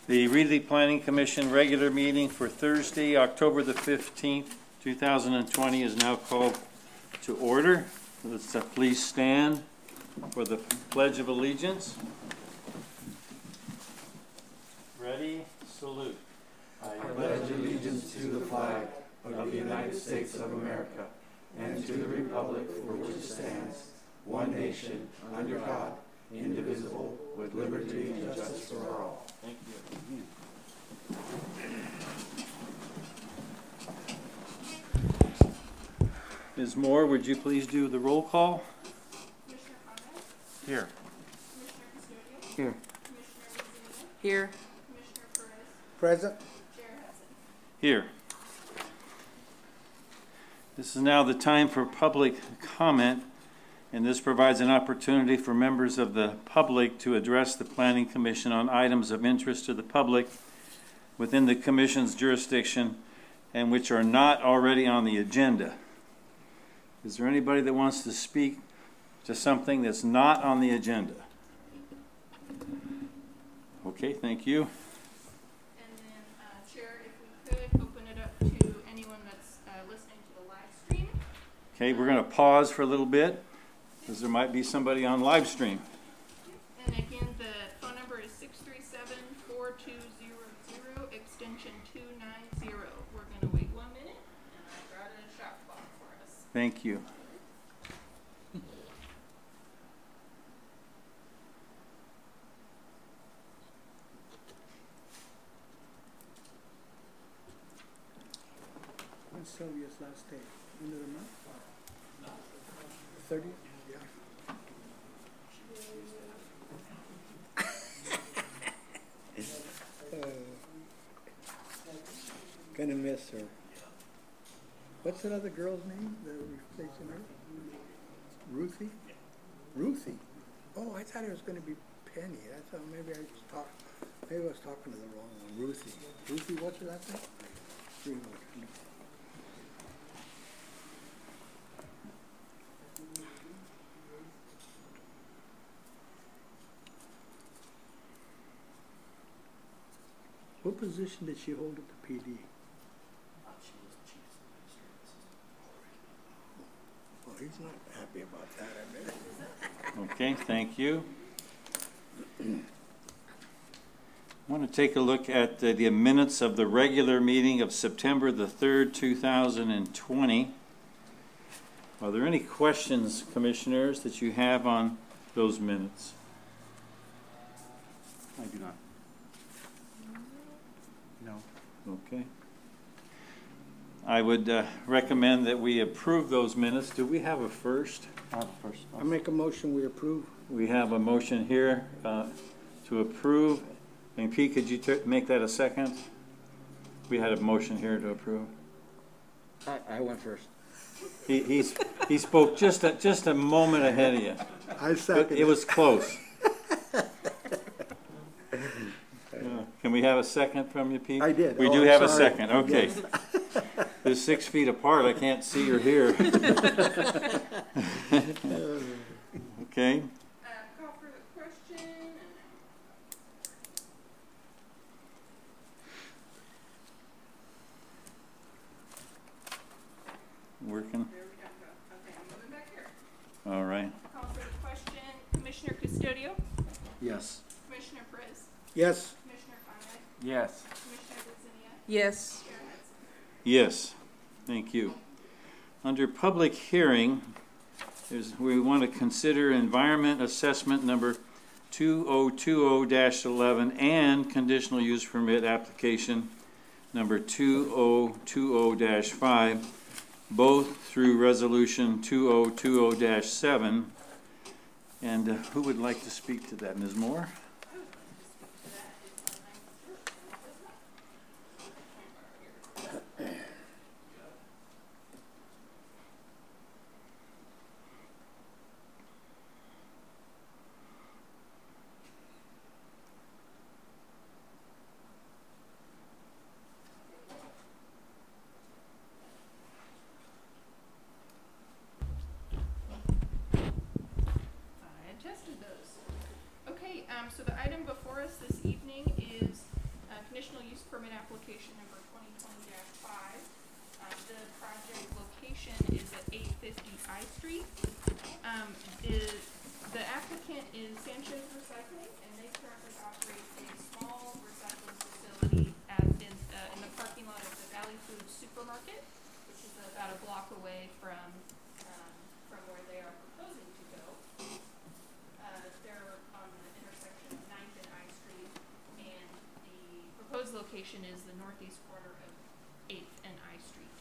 The Reedley Planning Commission regular meeting for Thursday, October the 15th, 2020 is now called to order. Let's please stand for the Pledge of Allegiance. Ready, salute. I pledge allegiance to the flag of the United States of America and to the republic for which it stands, one nation, under God, indivisible, with liberty and justice for all. Thank you. Ms. Moore, would you please do the roll call? Commissioner Conrad? Here. Commissioner Custodial? Here. Commissioner Rizzuto? Here. Commissioner Perez? Present. Chair Hudson? Here. This is now the time for public comment, and this provides an opportunity for members of the public to address the Planning Commission on items of interest to the public within the Commission's jurisdiction and which are not already on the agenda. Is there anybody that wants to speak to something that's not on the agenda? Okay, thank you. And then, Chair, if we could open it up to anyone that's listening to the live stream. Okay, we're going to pause for a little bit because there might be somebody on live stream. And again, the phone number is 637-4200, extension 290. We're going to wait 1 minute, and I brought in a shot clock for us. Thank you. When's Sylvia's last day? End of the month? 30th? Yeah. Gonna miss her. What's that other girl's name that replacing her? Ruthie? Ruthie? Oh, I thought it was gonna be Penny. I thought maybe I was talking to the wrong one. Ruthie. Ruthie, what's her last name? What position did she hold at the PD? She was chief administrative assistant. Well, he's not happy about that, I bet. Okay, thank you. I want to take a look at the minutes of the regular meeting of September the 3rd, 2020. Are there any questions, Commissioners, that you have on those minutes? I do not. No. Okay. I would recommend that we approve those minutes. Do we have a first? First. I make a motion, we approve. We have a motion here to approve. And Pete, could you make that a second? We had a motion here to approve. I went first. He spoke just a moment ahead of you. I second It was close. Can we have a second from you, Pete? I did. We Oh, do I'm have a sorry. second. Okay. Yes. They're 6 feet apart. I can't see or hear. Okay. Call for the question. Working. There we go. Okay, I'm moving back here. All right. Call for the question. Commissioner Custodial? Yes. Commissioner Perez? Yes. Commissioner Conrad? Yes. Commissioner Rizzuto? Yes. Chair Hudson? Yes. Thank you. Under public hearing, we want to consider environment assessment number 2020-11 and conditional use permit application number 2020-5, both through resolution 2020-7. And who would like to speak to that? Ms. Moore? So the item before us this evening is location is at 850 I Street. The applicant is Sanchez Recycling, and they currently operate a small recycling facility in the parking lot of the Valley Foods Supermarket, which is about a block away from where they are proposing to go. They're on the intersection of 9th and I Street, and the proposed location is the northeast corner of 8th and I Street.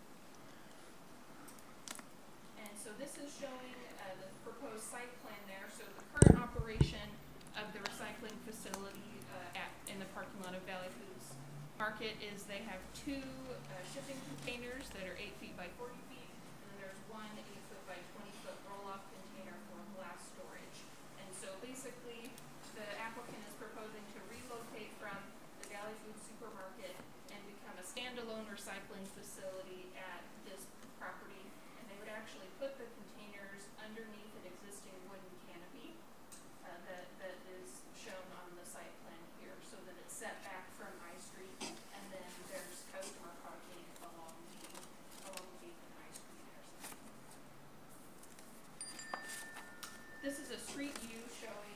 And so this is showing the proposed site plan there. So the current operation of the recycling facility in the parking lot of Valley Foods Market is they have two shipping containers that are 8 feet by 40 feet, and then there's one 8 foot by 20 foot roll-off container for glass storage. And so basically, the applicant is proposing to relocate from the Valley Foods Supermarket and become a standalone recycling facility at this property. And they would actually put the containers underneath an existing wooden canopy that is shown on the site plan here, so that it's set back from I Street, and then there's customer parking along the 8th and I Street intersection. This is a street view showing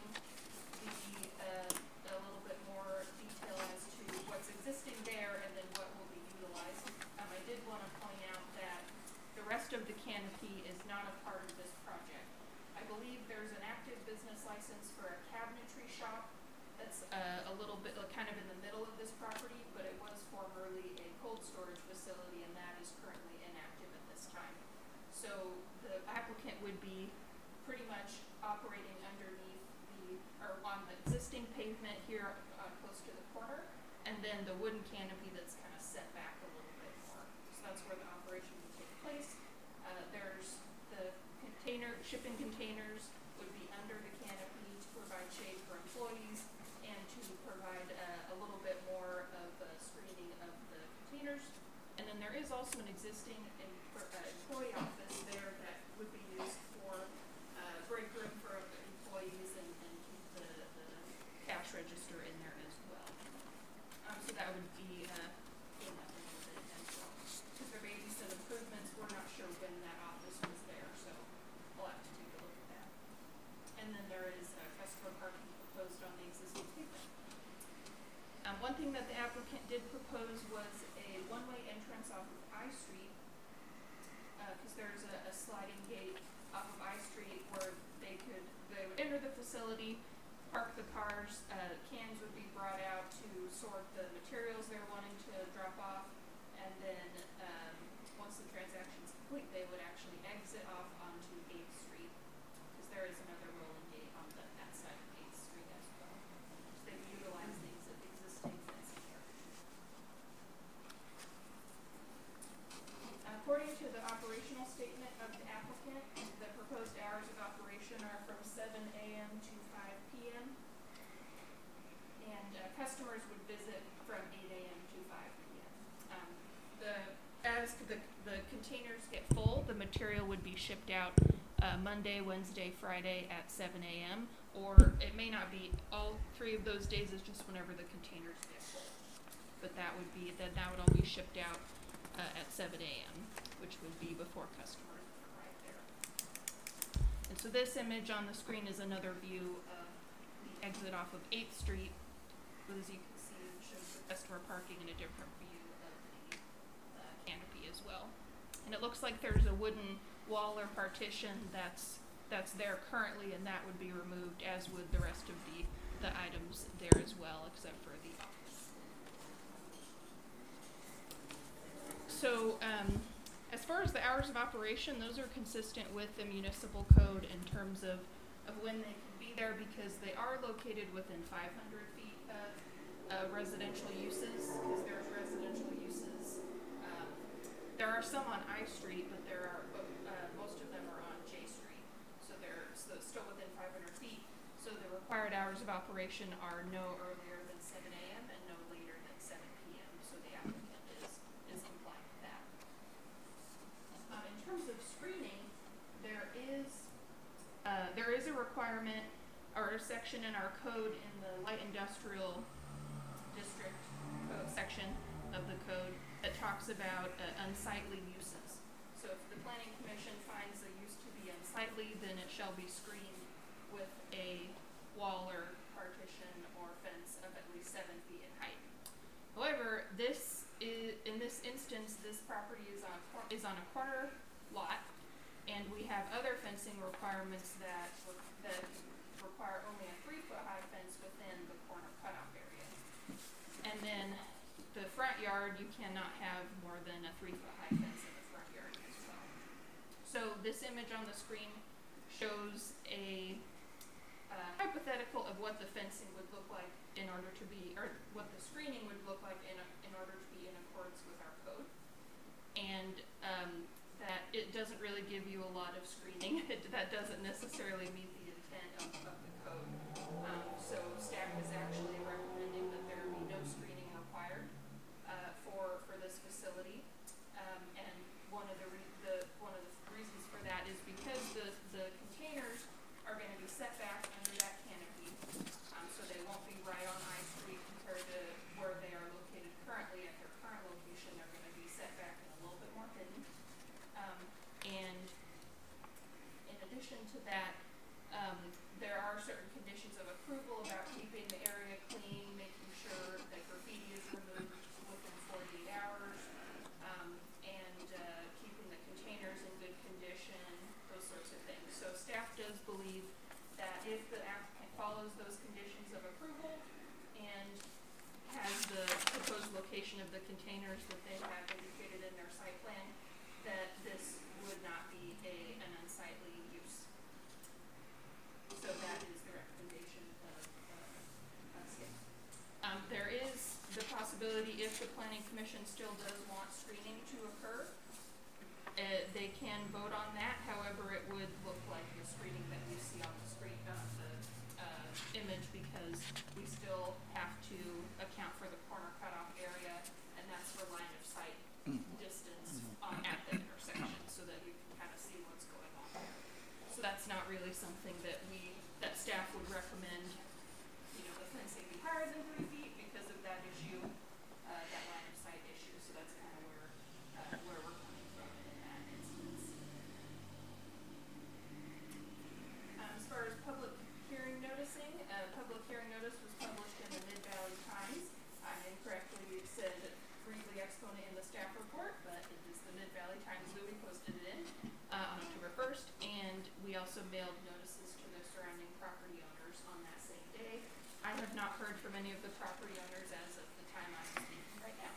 a little bit more detail as to what's existing there and then what will be utilized. I did want to point out that the rest of the canopy is not a part of this project. I believe there's an active business license for a cabinetry shop that's a little bit kind of in the middle of this property, but it was formerly a cold storage facility, and that is currently inactive at this time. So the applicant would be pretty much operating underneath on the existing pavement here close to the corner, and then the wooden canopy that's kind of set back a little bit more. So that's where the operation would take place. There's the shipping containers would be under the canopy to provide shade for employees and to provide a little bit more of screening of the containers. And then there is also an existing employee office there that would be used for break room for employees and keep the cash register in there as well. So that would be in that neighborhood as well. Because there may be some improvements. We're not sure when that office was there, so we'll have to take a look at that. And then there is customer parking proposed on the existing pavement. One thing that the applicant did propose was a one-way entrance off of I Street, because there's a sliding gate off of I Street where they would enter the facility, park the cars, cans would be brought out to sort the materials they're wanting to drop off, and then once the transaction's complete, they would actually exit off onto 8th Street, because there is another rolling gate on that side of 8th Street as well. So they utilize the existing fencing here. According to the operational statement of the applicant, the proposed hours of operation are from 7 a.m. to 5 p.m. And customers would visit from 8 a.m. to 5 p.m. As the containers get full, the material would be shipped out Monday, Wednesday, Friday at 7 a.m. Or it may not be all 3 of those days, it's just whenever the containers get full. But that would all be shipped out at 7 a.m., which would be before customers arrive there. And so this image on the screen is another view of the exit off of 8th Street. But as you can see, it shows the customer parking in a different view of the canopy as well. And it looks like there's a wooden wall or partition that's there currently, and that would be removed, as would the rest of the items there as well, except for the office. So as far as the hours of operation, those are consistent with the municipal code in terms of when they can be there, because they are located within 500 feet of residential uses, because there's residential uses. There are some on I Street, but most of them are on J Street, so they're still within 500 feet. So the required hours of operation are no earlier than 7 a.m. and no later than 7 p.m. So the applicant is compliant with that. In terms of screening, there is a requirement or a section in our code in the light industrial district code section of the code that talks about unsightly uses. So if the planning commission finds the use to be unsightly, then it shall be screened with a wall or partition or fence of at least 7 feet in height. However, in this instance, this property is on a corner lot, and we have other fencing requirements that require only a 3-foot high fence within the corner cutoff area. And then the front yard, you cannot have more than a 3-foot high fence in the front yard as well. So this image on the screen shows a hypothetical of what the fencing would look like in order to be, or what the screening would look like in order to be in accordance with our code. And that it doesn't really give you a lot of screening. That doesn't necessarily meet the intent of the code. So staff is actually recommending that there be no screening required for this facility. And one of the reasons for that is because the containers are going to be set back under that canopy, so they won't be right on I Street compared to where they are located currently. At their current location, they're going to be set back and a little bit more hidden. And in addition to that, there are certain conditions of approval about keeping the area clean, making sure that graffiti is removed within 48 hours, and keeping the containers in good condition, those sorts of things. So staff does believe that if the applicant follows those conditions of approval and has the proposed location of the containers that they have indicated in their site plan, that this would not be an unsightly use. So that is the recommendation of staff. There is the possibility, if the planning commission still does want screening to occur, they can vote on that. However, it would look like the screening that you see on the screen, the image, because we still have to account for the corner cutoff area, and that's for line of sight distance at the intersection, so that you can kind of see what's going on there. So that's not really something that staff would recommend. The fencing be higher than 3 feet because of that issue, that line of sight issue. So that's kind of where we're coming from in that instance. As far as public hearing noticing, public hearing notice was published in the Mid-Valley Times. I incorrectly said briefly exponent in the staff report, but it is the Mid-Valley Times that we posted it in on October 1st, and we also mailed notices to the surrounding property owners on that same day. I have not heard from any of the property owners as of the time I'm speaking right now.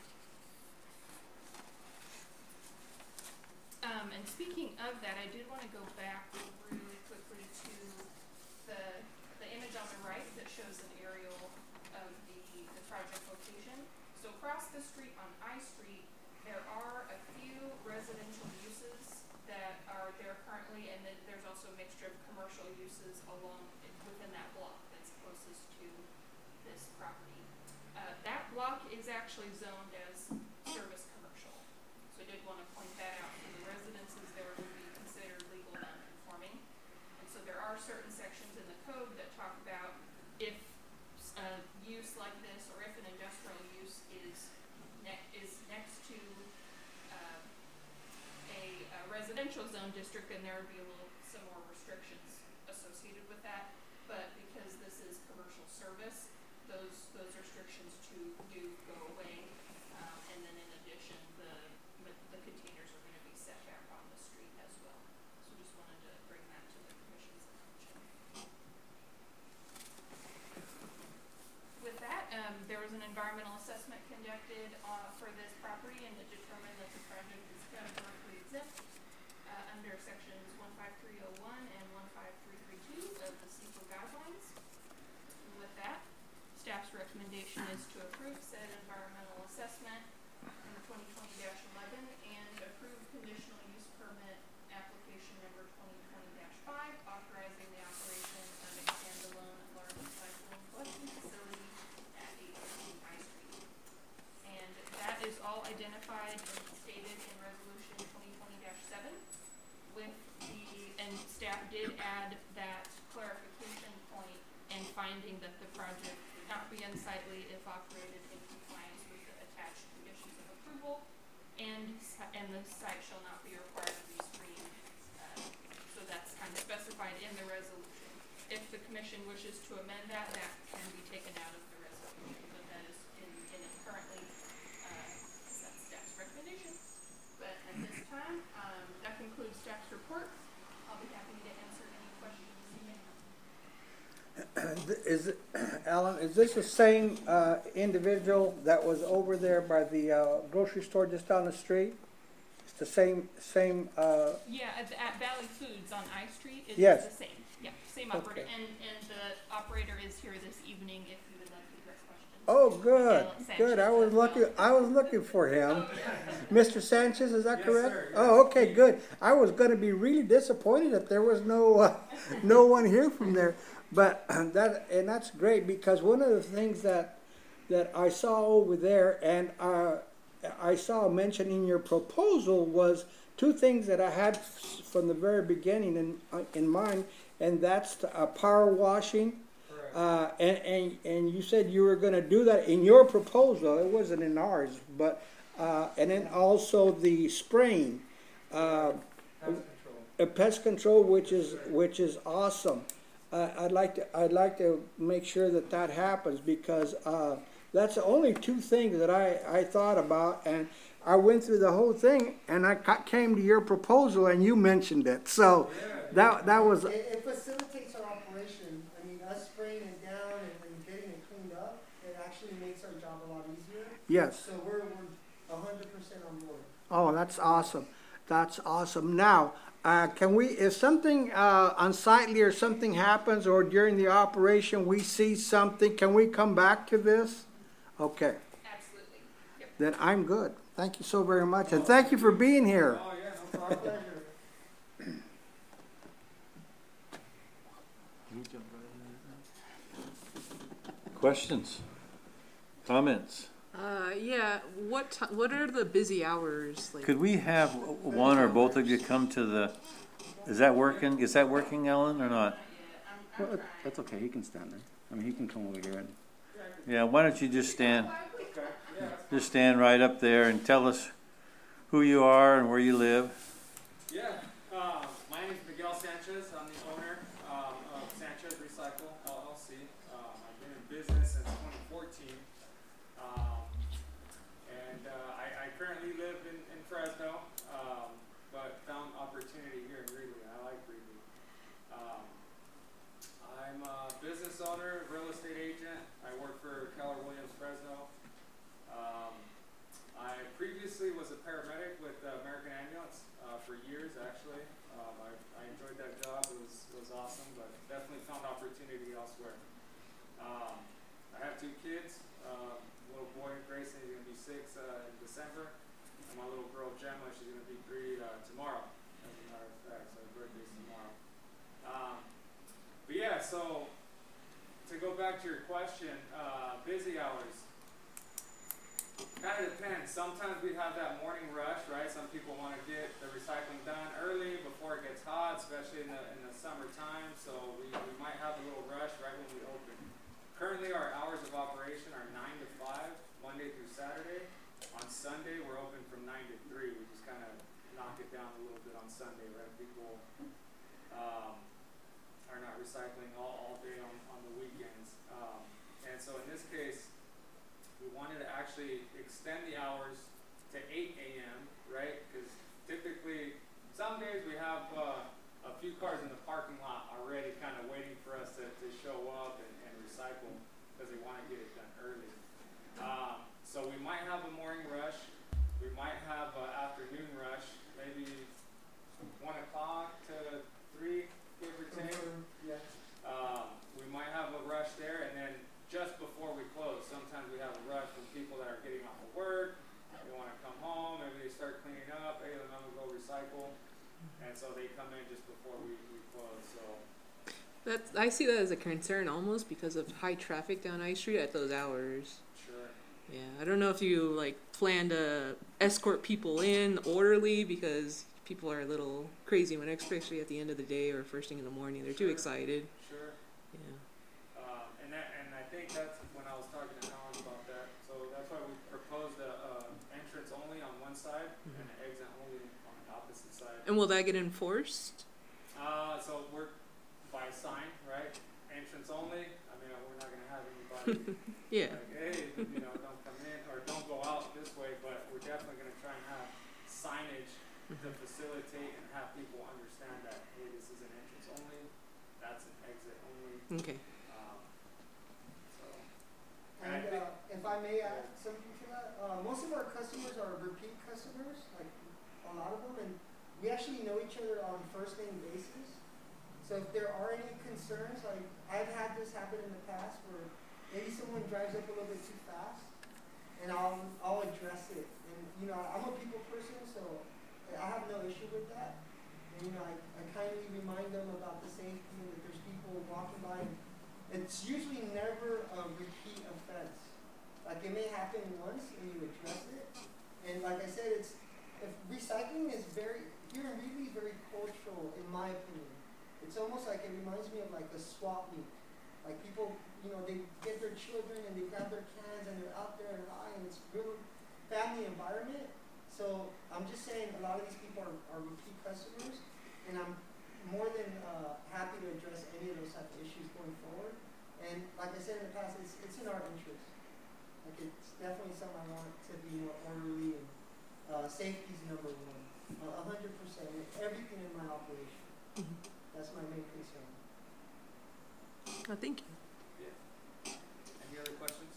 And speaking of that, I did want to go back really quickly to the image on the right that shows an aerial of the project location. So across the street on I Street, there are a few residential uses that are there currently, and then there's also a mixture of commercial uses within that block that's closest to this property. That block is actually zoned as service commercial. So I did want to point that out for the residences. There would be considered legal non-conforming. And so there are certain sections in the code that talk about if a use like this, or if an industrial use is next to a residential zone district, then there would be some more restrictions associated with that. But because this is commercial service, those restrictions do go away. And then in addition, the containers are going to be set back on the street as well. So just wanted to bring that to the commission's attention. With that, there was an environmental assessment conducted for this property, and it determined that the project is categorically exempt under sections 15301 and 15332 of the CEQA guidelines. And with that, staff's recommendation is to approve said environmental assessment in the 2020-11 and approve conditional use permit application number 2020-5, authorizing the operation of a standalone large recycling collection facility at 815 I Street. And that is all identified and stated in resolution 2020-7 and staff did add that clarification point and finding that the project would not be unsightly if operated in compliance with the attached conditions of approval, and the site shall not be required to be screened specified in the resolution. If the commission wishes to amend that, that can be taken out of the resolution, but that is in it currently, that's staff's recommendation. But at this time, that concludes staff's report. I'll be happy to answer any questions you may have. Alan, is this the same individual that was over there by the grocery store just down the street? It's the same. Yeah, at Valley Foods on I Street, it Yes. is the same. Yeah, same operator. Okay. And the operator is here this evening if you would like to address questions. Oh, good, Alan Sanchez good. I was as well. looking for him. Mr. Sanchez, is that Yes, correct? sir. Oh, okay, good. I was going to be really disappointed that there was no one here from there. But that's great, because one of the things that I saw over there, and I saw mentioned in your proposal, was two things that I had from the very beginning in mind, and that's power washing. And you said you were going to do that in your proposal. It wasn't in ours, but and then also the spraying, pest control, which is awesome. I'd like to make sure that happens, because that's the only two things that I thought about, and I went through the whole thing, and I came to your proposal, and you mentioned it. So that was. It facilitates our operation. I mean, us spraying it down and getting it cleaned up, it actually makes our job a lot easier. Yes. So we're 100% on board. Oh, that's awesome. That's awesome. Now, can we, if something unsightly or something happens, or during the operation we see something, can we come back to this? Okay. Absolutely. Yep. Then I'm good. Thank you so very much, and thank you for being here. Oh, yeah, no problem. Pleasure. Questions? Comments? Yeah. What are the busy hours like? Could we have one or both of you come to the, is that working? Is that working, Ellen, or not? Well, that's okay. He can stand there. I mean, he can come over here. Yeah, why don't you just stand right up there and tell us who you are and where you live. Yeah, my name is Miguel Sanchez. I'm the owner of Sanchez Recycle LLC. I've been in business since 2014, and I currently live in Fresno, but found opportunity here in Greeley. I like Greeley. I'm a business owner, real estate agent. I work for Keller Williams Fresno. I previously was a paramedic with American Ambulance for years, actually. I enjoyed that job. It was awesome, but definitely found opportunity elsewhere. I have two kids. Little boy Grayson, he's going to be 6 in December, and my little girl Gemma, she's going to be 3 tomorrow. As a matter of fact, so her birthday's tomorrow. But yeah, so to go back to your question, busy hours. Kind of depends. Sometimes we have that morning rush, right? Some people want to get the recycling done early before it gets hot, especially in the summertime. So we might have a little rush right when we open. Currently, our hours of operation are 9 to 5, Monday through Saturday. On Sunday, we're open from 9 to 3. We just kind of knock it down a little bit on Sunday, right? People are not recycling all day on the weekends. And so in this case, we wanted to actually extend the hours to 8 a.m., right? Because typically, some days we have a few cars in the parking lot already kind of waiting for us to show up and recycle because they want to get it done early. So we might have a morning rush. We might have an afternoon rush, maybe 1 o'clock to 3, give or take. Yeah. We might have a rush there, and then just before we close, sometimes we have a rush from people that are getting off of work, they want to come home, maybe they start cleaning up, hey, then I'm going to go recycle, and so they come in just before we close, so. I see that as a concern almost because of high traffic down I Street at those hours. Sure. Yeah, I don't know if you like plan to escort people in orderly because people are a little crazy when, especially at the end of the day or first thing in the morning, they're too excited. Sure. Yeah. And I think that's when I was talking to Alan about that. So that's why we proposed a entrance only on one side and an exit only on the opposite side. And will that get enforced? So we're by sign, right? Entrance only. I mean, we're not gonna have anybody Yeah. like, hey, you know, don't come in or don't go out this way. But we're definitely gonna try and have signage to facilitate and have people understand that, hey, this is an entrance only. That's an exit only. Okay. So. And if I may add something to that, most of our customers are repeat customers, like a lot of them, and we actually know each other on first name basis. So if there are any concerns, like I've had this happen in the past where maybe someone drives up a little bit too fast, and I'll address it. And you know, I'm a people person, so I have no issue with that. And you know, I kindly remind them about the safety and that there's people walking by. It's usually never a repeat offense. Like it may happen once and you address it. And like I said, if recycling is here in Wheatley is very cultural in my opinion. It's almost like it reminds me of like a swap meet. Like people, you know, they get their children and they grab their cans and they're out there and it's real family environment. So I'm just saying a lot of these people are repeat customers, and I'm more than happy to address any of those type of issues going forward. And like I said in the past, it's in our interest. Like it's definitely something I want to be more orderly, and safety's number one, 100% in everything in my operation. That's my main concern. Thank you. Any other questions?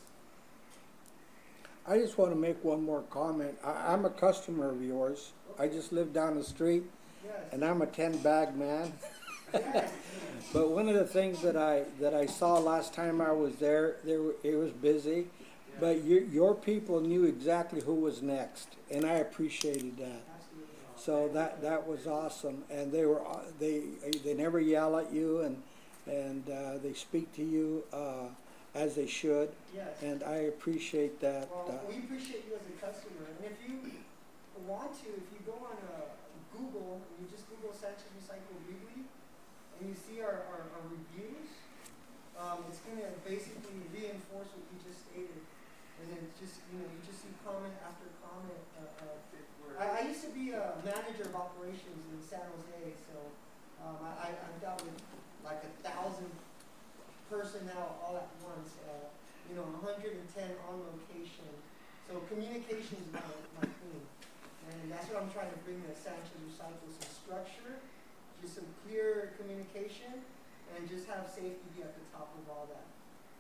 I just want to make one more comment. I'm a customer of yours. I just live down the street, Yes. and I'm a 10-bag man. Yes. But one of the things that I saw last time I was there it was busy, but your people knew exactly who was next, and I appreciated that. Absolutely. So that was awesome, and they never yell at you, and they speak to you as they should, Yes. and I appreciate that. Well, we appreciate you as a customer, and if you want to, if you go on Google and you just Google Sanchez Recycle Wheatley, and you see our reviews, it's going to basically reinforce what you just stated, and it's just you just see comment after comment. I used to be a manager of operations in San Jose, so I've dealt with like 1,000 personnel all at once, 110 on location. So communication is my thing. And that's what I'm trying to bring to Sanchez Recycle, some structure, just some clear communication, and just have safety be at the top of all that.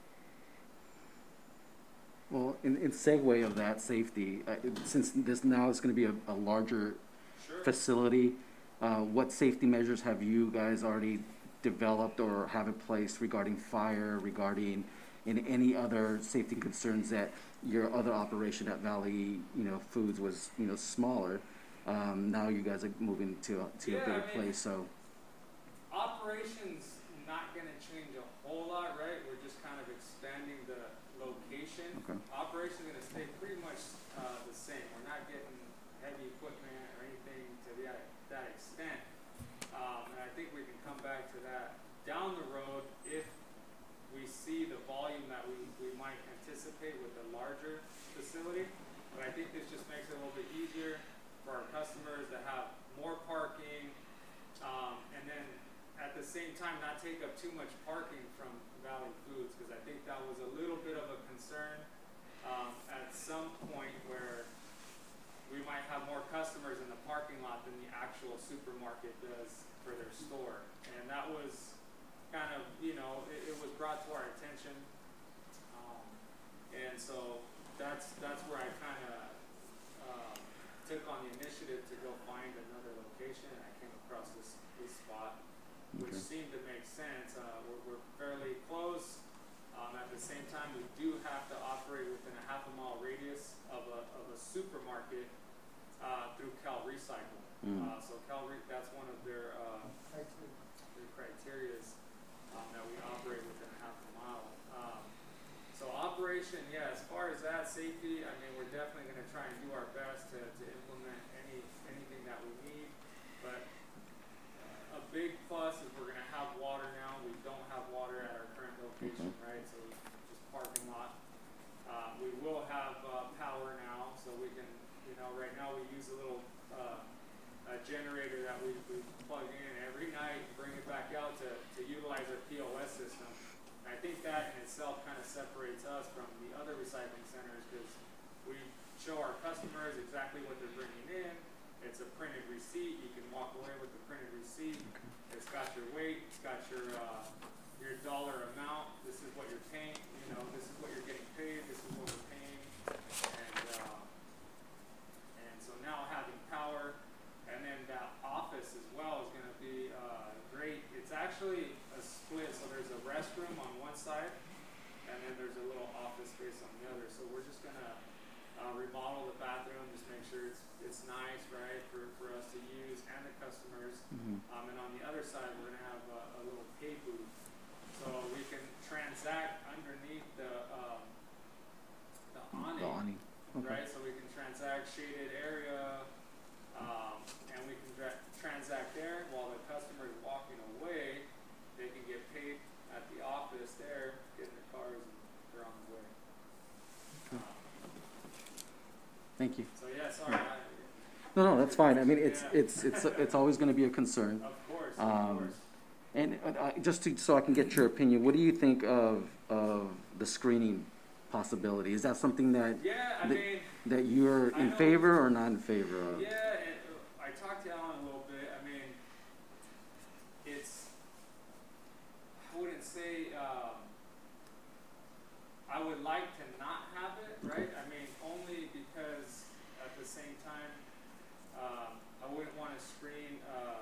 Well, in segue of that safety, since this now is going to be a larger facility, what safety measures have you guys already developed or have in place regarding fire, regarding any other safety concerns that your other operation at Valley, Foods was, smaller. Now you guys are moving to a bigger place, so. Operations not going to change a whole lot, right? We're just kind of expanding the location. Okay. Operations going to stay pretty much the same. We're not getting heavy equipment or anything to that extent. And I think we can come back to that down the road if we see the volume that we might anticipate with a larger facility. But I think this just makes it a little bit easier for our customers to have more parking, and then at the same time not take up too much parking from Valley Foods, because I think that was a little bit of a concern at some point where we might have more customers in the parking lot than the actual supermarket does for their store. And that was kind of, it was brought to our attention. And so that's where I kind of took on the initiative to go find another location, and I came across this spot, which seemed to make sense. We're fairly close. At the same time, we do have to operate within a half-a-mile radius of a supermarket through Cal Recycle. So that's one of their criterias that we operate within a half a mile. So operation, yeah, as far as that safety, I mean, we're definitely going to try and do our best to implement anything that we need. But a big plus is we're going to have water now. We don't have water at our current location, right? So just parking lot. We will have power now, so we can, right now we use a little a generator that we plug in every night. night and bring it back out to utilize our POS system. And I think that in itself kind of separates us from the other recycling centers because we show our customers exactly what they're bringing in. It's a printed receipt. You can walk away with the printed receipt. It's got your weight. It's got your dollar amount. This is what you're paying. You know, this is what you're getting paid. This is what we're paying. And so now having power, and then that office as well is going to be great. It's actually a split. So there's a restroom on one side, and then there's a little office space on the other. So we're just going to remodel the bathroom, just make sure it's nice, right, for us to use and the customers. And on the other side, we're going to have a little pay booth, so we can transact underneath the awning, Okay. right? So we can transact shaded area, and we can transact there while the customer is walking away. They can get paid at the office there, get in their cars, and they're on the way. Thank you. So yeah, sorry. No, that's fine. I mean, it's always going to be a concern. Of course, And so I can get your opinion, what do you think of the screening possibility? Is that something that that you're in favor or not in favor of? Yeah, and I talked to Alan a little bit. I mean, I wouldn't say I would like to not have it, right? I mean, only because at the same time, I wouldn't want to screen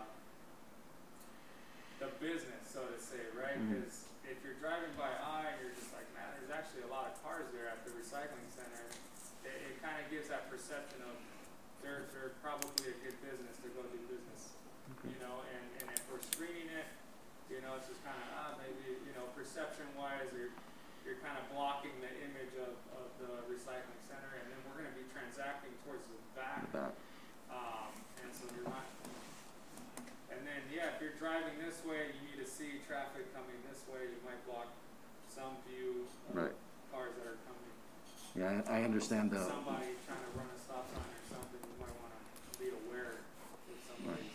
the business, so to say, right? Because if you're driving by eye, you're just like, man, there's actually a lot of cars there at the recycling center. It kind of gives that perception of they're probably a good business to go do business, you know. And if we're screening it, you know, it's just kind of maybe, you know, perception-wise, you're kind of blocking the image of the recycling center, and then we're going to be transacting towards the back. And so you're not. And then, yeah, if you're driving this way, you need to see traffic coming this way. You might block some view of cars that are coming. Yeah, I understand that. Somebody trying to run a stop sign or something, you might want to be aware if somebody's.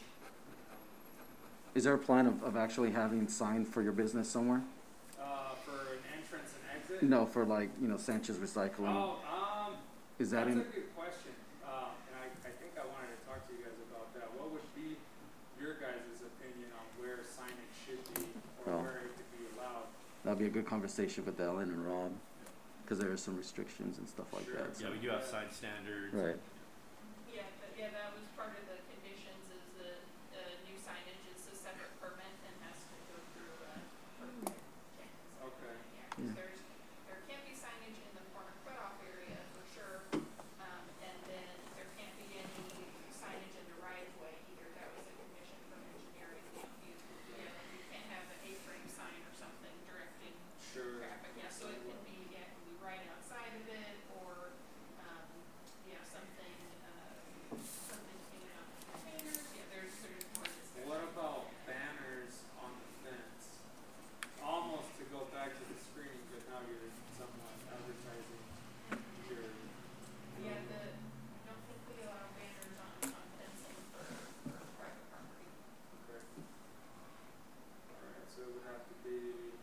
Is there a plan of actually having signs for your business somewhere? For an entrance and exit? No, for like, you know, Sanchez Recycling. Is that that's a good question. And I think I wanted to talk to you guys about that. What would be your guys' opinion on where signage should be or where it could be allowed? That'd be a good conversation with Ellen and Rob, because there are some restrictions and stuff like that. So. Yeah, we do have sign standards. Right. Yeah, but yeah, that was part of the conditions is the new signage is a separate permit and has to go through permit checks. Okay. Yeah, 'cause there can't be signage in the corner cutoff area for sure, and then there can't be any signage in the right of way either. That was a condition from engineering. You can't have an A-frame sign or something directing traffic. Yeah, so it can be right outside of it or something hanging out the containers. Yeah, there's more discussion. What about banners on the fence? Almost to go back to the screening, but now you're somewhat advertising your. Yeah, I don't think we allow banners on fencing for private property. Okay. Alright, so it would have to be.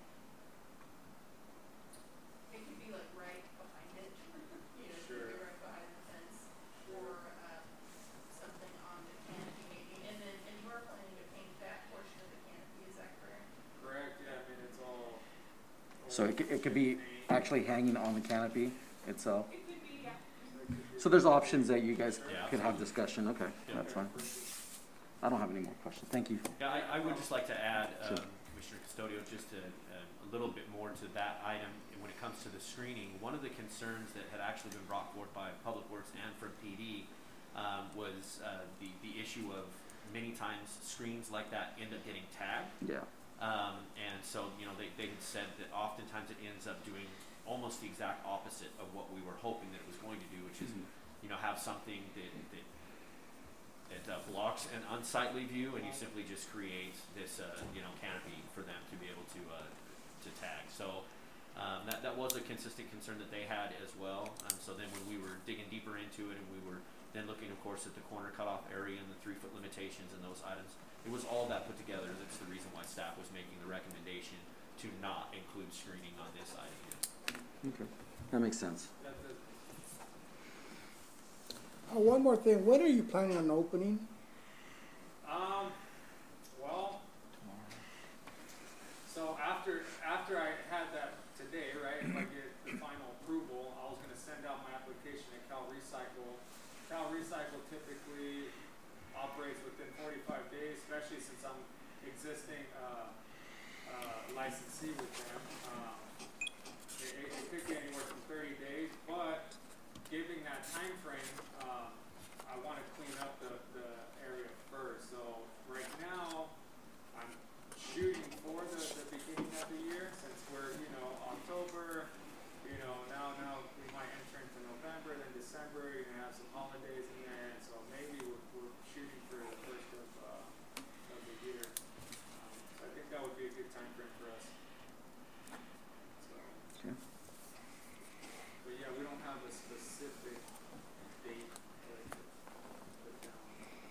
It could be like right behind it, it could be right behind the fence, or something on the canopy maybe. And you are planning to paint that portion of the canopy, is that correct? Correct, yeah, I mean, it's all. So it could be actually hanging on the canopy itself. It could be, yeah. So there's options that you guys could have discussion. Okay, that's fine. I don't have any more questions. Thank you. Yeah, I would just like to add, Commissioner Custodio, just a little bit more to that item. When it comes to the screening, one of the concerns that had actually been brought forth by Public Works and from PD was the issue of many times screens like that end up getting tagged. Yeah. And so, you know, they had said that oftentimes it ends up doing almost the exact opposite of what we were hoping that it was going to do, which is, you know, have something that blocks an unsightly view, and you simply just create this, you know, canopy for them to be able to tag. So that was a consistent concern that they had as well. So then when we were digging deeper into it and we were Then looking, of course, at the corner cutoff area and the 3-foot limitations and those items. It was all that put together. That's the reason why staff was making the recommendation to not include screening on this item. Okay, that makes sense. One more thing, when are you planning on opening? Well, so after I had that today, right, if I get the final approval, I was going to send out my application to Cal Recycle. Cal Recycle typically operates within 45 days, especially since I'm existing licensee with them. It could be anywhere from 30 days, but giving that time frame, I want to clean up the area first. So right now, I'm shooting for the beginning of the year, since we're, October, now we might enter into November, then December, you're going to have some holidays in there, and so maybe we're shooting for the first of the year. So I think that would be a good time frame for us. So, Okay. but yeah, we don't have a specific date to put down.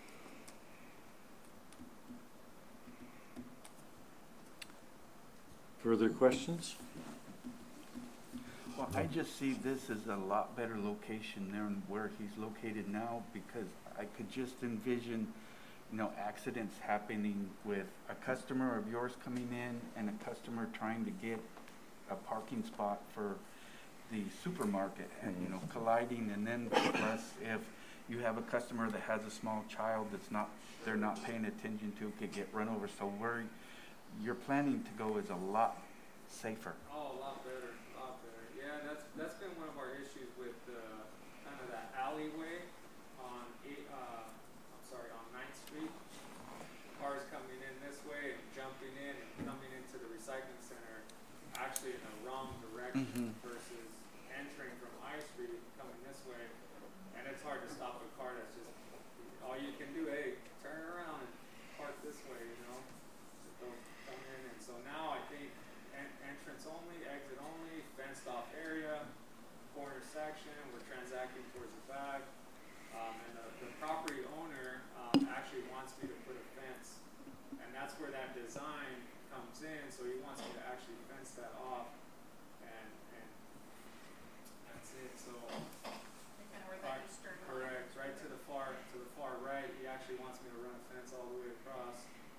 Further questions? Well, I just see this as a lot better location than where he's located now, because I could just envision, accidents happening with a customer of yours coming in and a customer trying to get a parking spot for the supermarket and, colliding. And then plus, if you have a customer that has a small child they're not paying attention to, could get run over. So where you're planning to go is a lot safer. Oh, a lot better, Yeah, that's been one of our issues with kind of that alleyway on on 9th Street. Cars coming in this way and jumping in and coming into the recycling center, actually in the wrong direction versus entering from I Street coming this way, and it's hard to stop a car that's just all you can do. Hey, turn around and park this way, Don't come in. And so now I think entrance only, exit only, fenced off area, corner section. We're transacting towards the back, and the property owner actually wants me to put a fence, and that's where that design comes in. So he wants me to actually fence that off, and that's it. So Kind of where that eastern line. correct, right to the far right. He actually wants me to run a fence all the way across,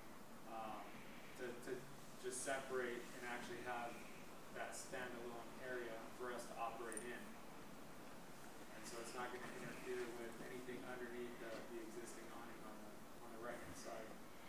to just separate and actually have that standalone area for us to operate in. And so it's not going to interfere with anything underneath the existing awning on the right hand side.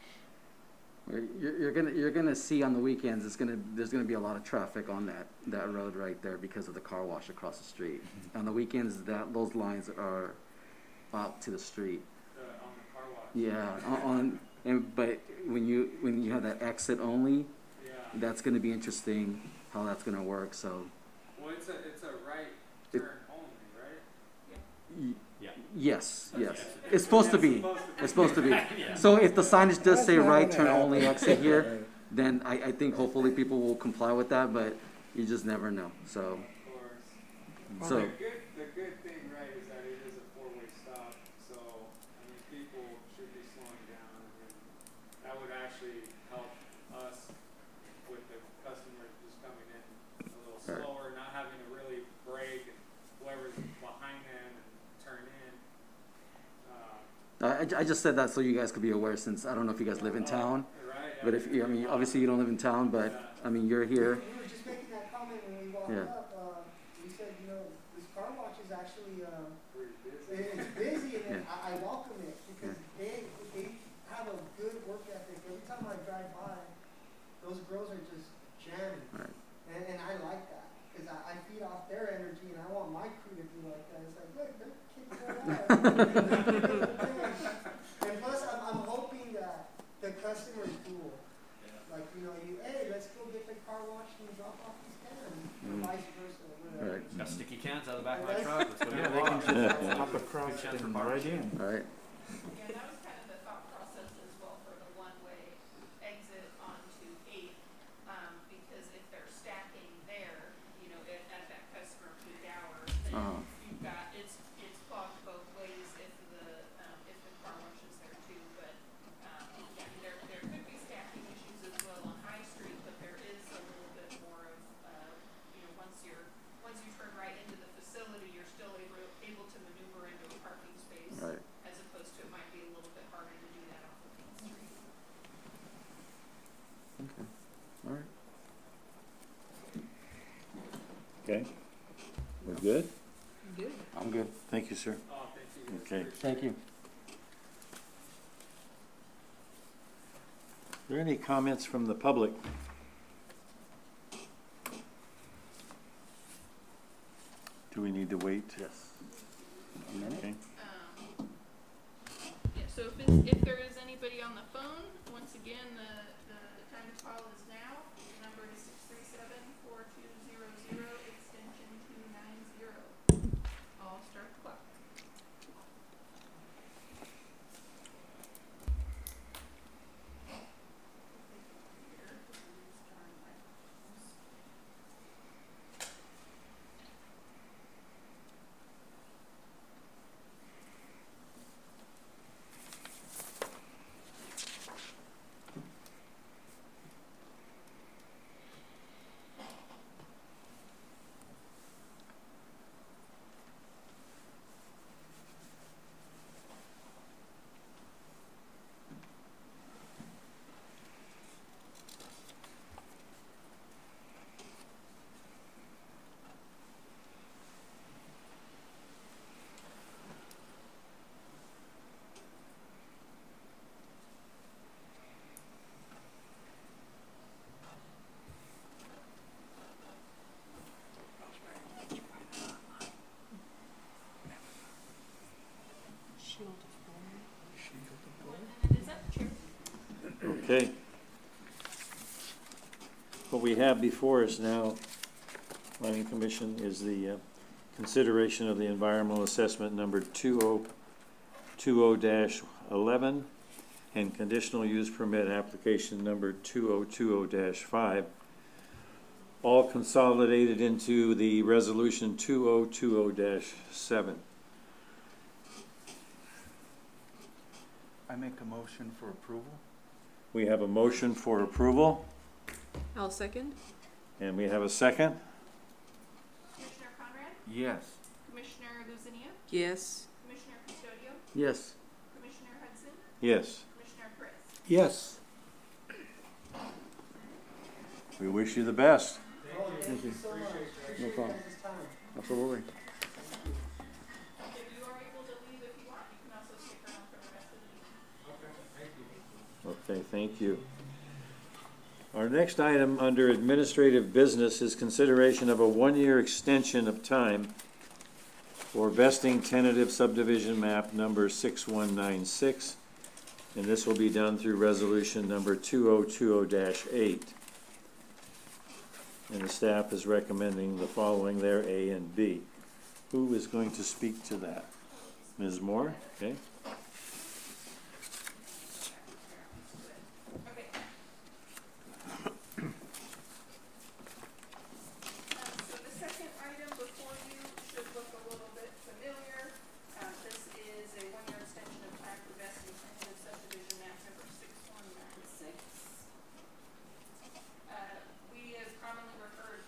You're gonna see on the weekends, there's gonna be a lot of traffic on that road right there because of the car wash across the street. On the weekends, those lines are out to the street. On the car wash. Yeah, but when you have that exit only, Yeah. that's gonna be interesting how that's gonna work. So. Well, it's a right turn only, right? Yeah. Yes. Yes. It's supposed to be. It's supposed to be. Yeah. So if the signage does That's say not right gonna turn happen. only exit here, then I think hopefully people will comply with that, but you just never know. So, Of course. so The good thing, right, is that it is a four-way stop. So, people should be slowing down, and that would actually help us with the customers just coming in a little Right. slower, not having to really brake, and whoever's behind them and turn in. I just said that so you guys could be aware, since I don't know if you guys live in town, Right? but if obviously you don't live in town, but you're here. We were just making that comment when we walked Yeah. up. We said, this car wash is actually Pretty busy. it's busy, and Yeah. I welcome it because they have a good work ethic. Every time I drive by, those girls are just jamming, Right. and I like that because I feed off their energy, and I want my crew to be like that. It's like, look, they're kicking their ass. And plus, I'm hoping that the customer is cool. Like, hey, let's go get the car washed and drop off these cans, or vice versa, whatever. Right. Got sticky cans out of the back of my truck. Let's go Yeah, get they can them. just hop across Good chance for and barbecue. right in. All right. Yeah, that was kind of the thought process as well for the one-way exit onto 8, because if they're stacking there, at that customer peak hour, then Uh-huh. you've got, it's clogged both ways if the good? Good. I'm good. Thank you, sir. Oh, thank you. Okay. Thank you. Are there any comments from the public? Do we need to wait? Yes. A minute? Okay. Yeah, so if there is anybody on the phone, once again, the time to call is now. The number is 637-4200, extension 290. I'll start the clock. What minute is that, Chair? Okay. What we have before us now, Planning Commission, is the consideration of the environmental assessment number 2020-11 and conditional use permit application number 2020-5, all consolidated into the resolution 2020-7. I make a motion for approval. We have a motion for approval, I'll second. and we have a second. Commissioner Conrad? Yes. Commissioner Luzinia? Yes. Commissioner Custodio? Yes. Commissioner Hudson? Yes. Commissioner Chris? Yes. We wish you the best. Thank you so much. Appreciate you problem. guys' time. Absolutely. If you are able to leave if you want, you can also stick around for the rest of the meeting. Okay, thank you. Our next item under administrative business is consideration of a one-year extension of time for vesting tentative subdivision map number 6196, and this will be done through resolution number 2020-8. And the staff is recommending the following there, A and B. Who is going to speak to that? Ms. Moore? Okay. Okay. So the second item before you should look a little bit familiar. This is a one-year extension of time for vesting tentative subdivision map number 6196. We have commonly referred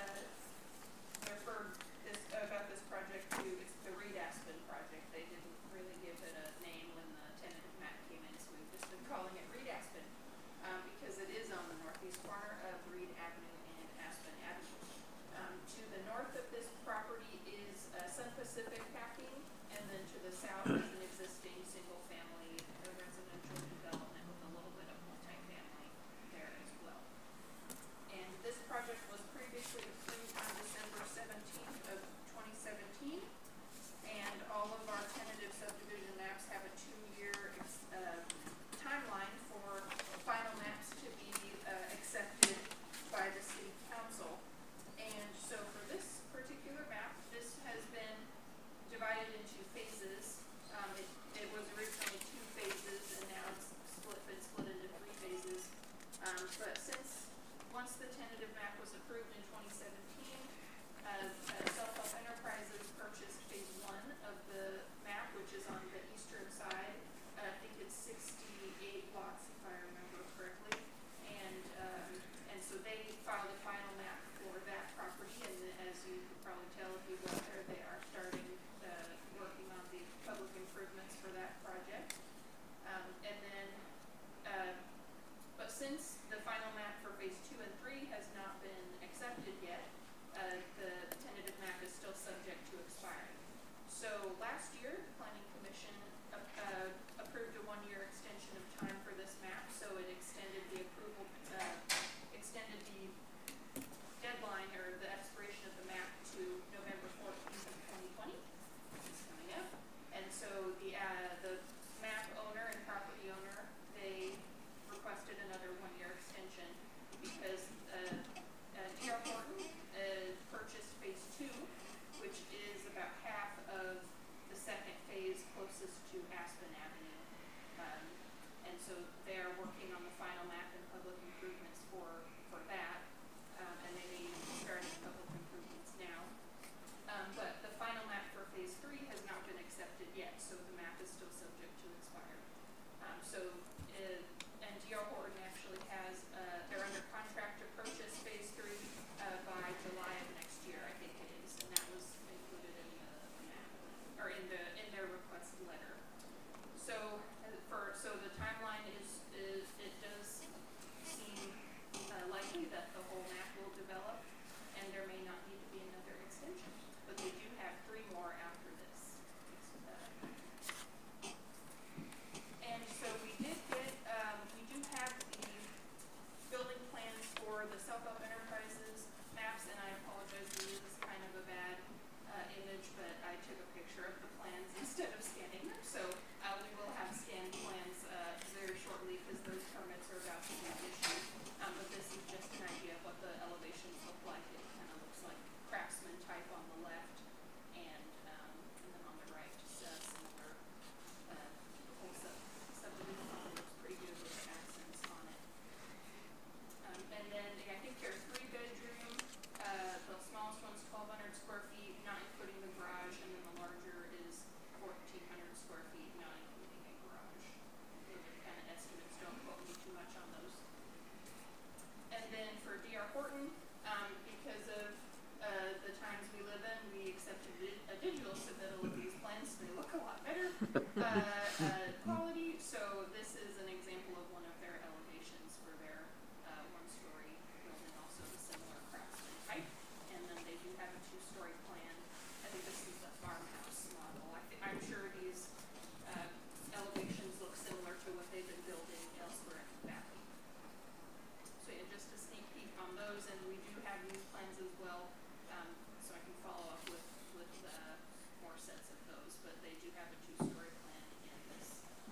this, about this project to, it's the Reed Aspen project. They didn't really give it a name when the tentative map came in, so we've just been calling it Reed Aspen, because it is on the northeast corner of Reed Avenue and Aspen Avenue. To the north of this property is Sun Pacific Packing, and then to the south is an existing single-family residential development with a little bit of multifamily there as well. And this project was previously approved on December 17th of 2017, and all of our tentative subdivision maps have a 2-year timeline for final maps to be accepted by the city council. And so for this particular map, this has been divided closest to Aspen Avenue. And so they're working on the final map and public improvements for that. And they may be starting public improvements now. But the final map for phase 3 has not been accepted yet, so the map is still subject to expire. And D.R. Horton actually has, they're under contract to purchase phase 3 by July of next year, I think it is, and that was included in the map, or in their request letter. So the timeline is it does seem likely that the whole map will develop, and there may not need to be another extension, but they do have 3 more after this. And so we do have the building plans for the Self-Help Enterprises maps, and I apologize, this is kind of a bad image, but I took a picture of the plans instead of scanning them. So we will have scanned plans very shortly because those permits are about to be issued. But this is just an idea of what the elevations look like. It kind of looks like Craftsman type on the left, and then on the right, similar. The whole subdivision looks pretty good with the accents on it. And then I think they're 3-bedroom. The smallest one's 1,200 square feet, not including the garage, and then the larger is 1,400 square feet, not including a garage. Those are kind of estimates. Don't quote me too much on those. And then for D.R. Horton, because of the times we live in, we accepted a digital submittal of these plans. They look a lot better quality. So this is an example of one of their elevations for their 1-story building, also the similar Craftsman type. And then they do have a 2-story plan. I think this is the farmhouse model. I'm sure these elevations look similar to what they've been building elsewhere in the valley. So yeah, just a sneak peek on those, and we do have these plans as well, so I can follow up with more sets of those, but they do have a 2-story plan in this.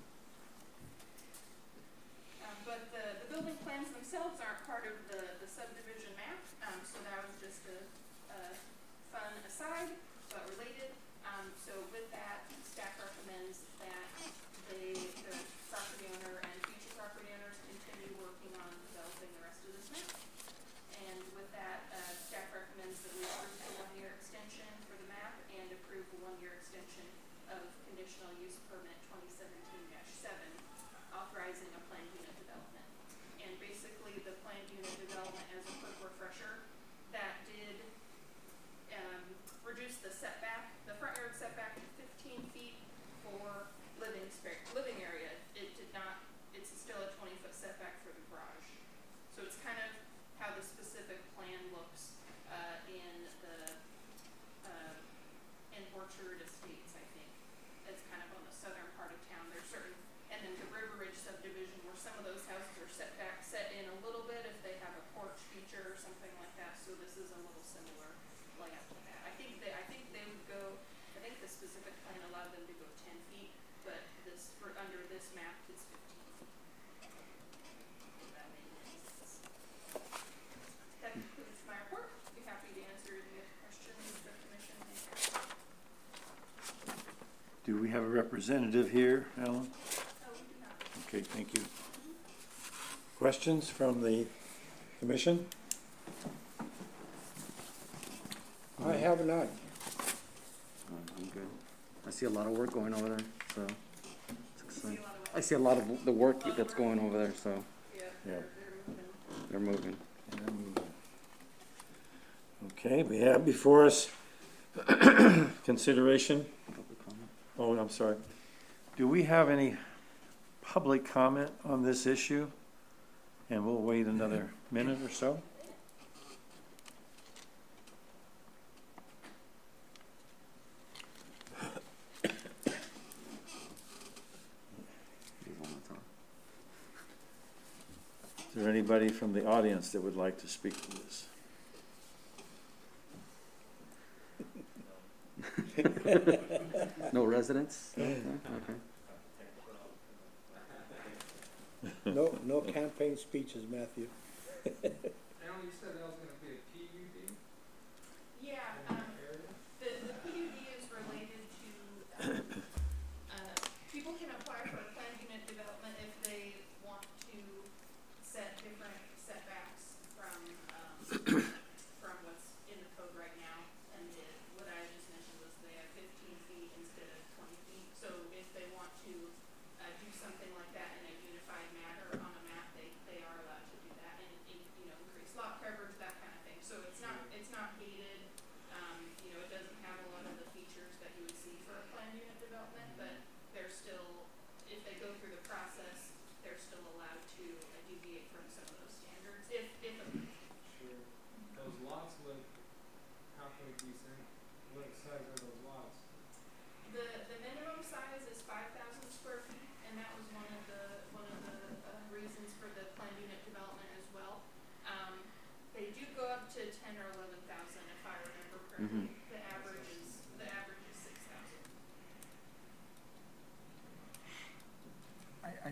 But the building plans themselves aren't part of the subdivision map, so that was just a fun aside, but related. So with that, staff recommends that the property owner and future property owners continue working on developing the rest of this map. And with that, staff recommends that we approve the 1-year extension for the map and approve the 1-year extension of conditional use permit 2017-7, authorizing a planned unit development. And basically, the planned unit development, as a quick refresher, that did reduce the setback, the front yard setback to 15 feet for living area. It did not. It's still a 20-foot setback for the garage. So it's kind of how the specific plan looks in the in Orchard Estates, I think. It's kind of on the southern part of town. There's certain, and then the River Ridge subdivision, where some of those houses are set in a little bit if they have a porch feature or something like that. So this is a little similar layout to that. I think they would go. I think the specific plan allowed them to go 10 feet, but under this map it's 15 feet. If that makes sense. That concludes my report. I'd be happy to answer any questions the commission may have. Do we have a representative here, Alan? Oh, we do not. Okay, thank you. Questions from the commission? I have none. I'm good. I see a lot of work going over there, so it's exciting. A lot of I see a lot of the work that's going over there, so Yeah, Yeah. they're moving. they're moving. Okay, we have before us consideration. Public comment? Oh, I'm sorry. Do we have any public comment on this issue? And we'll wait another minute or so. Is there anybody from the audience that would like to speak to this? No residents? Okay. No campaign speeches, Matthew. Alan, you said that was going to be a PUD Yeah, in that area? the PUD is related to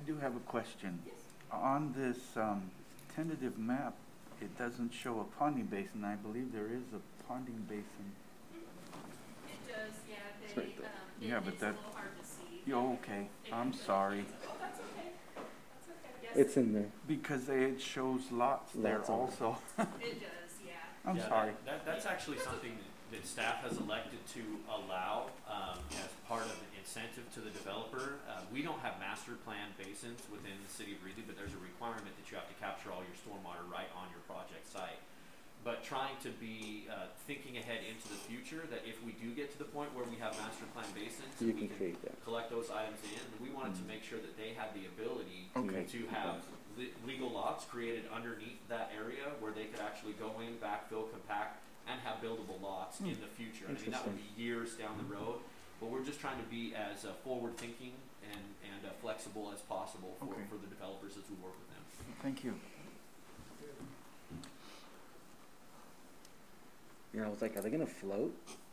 do have a question. On this tentative map, it doesn't show a ponding basin. I believe there is a ponding basin. It does, yeah, right they, there. Yeah, but it's a that- little hard to see. Oh, okay. I'm sorry. Oh, that's okay. That's okay. Yes, It's in there. Because it shows lots there Lots of them. also. it does, yeah. I'm Yeah, sorry. That's actually something that staff has elected to allow as part of an incentive to the developer. We don't have master plan basins within the city of Reedley, but there's a requirement that you have to capture all your stormwater right on your project site. But trying to be thinking ahead into the future, that if we do get to the point where we have master plan basins, You we can create that. collect those items in, we wanted to make sure that they had the ability Okay. to have legal lots created underneath that area where they could actually go in, backfill, compact, and have buildable lots in the future. I mean, that would be years down the road, but we're just trying to be as forward-thinking and flexible as possible for the developers as we work with them. Thank you. Yeah, I was like, are they gonna float?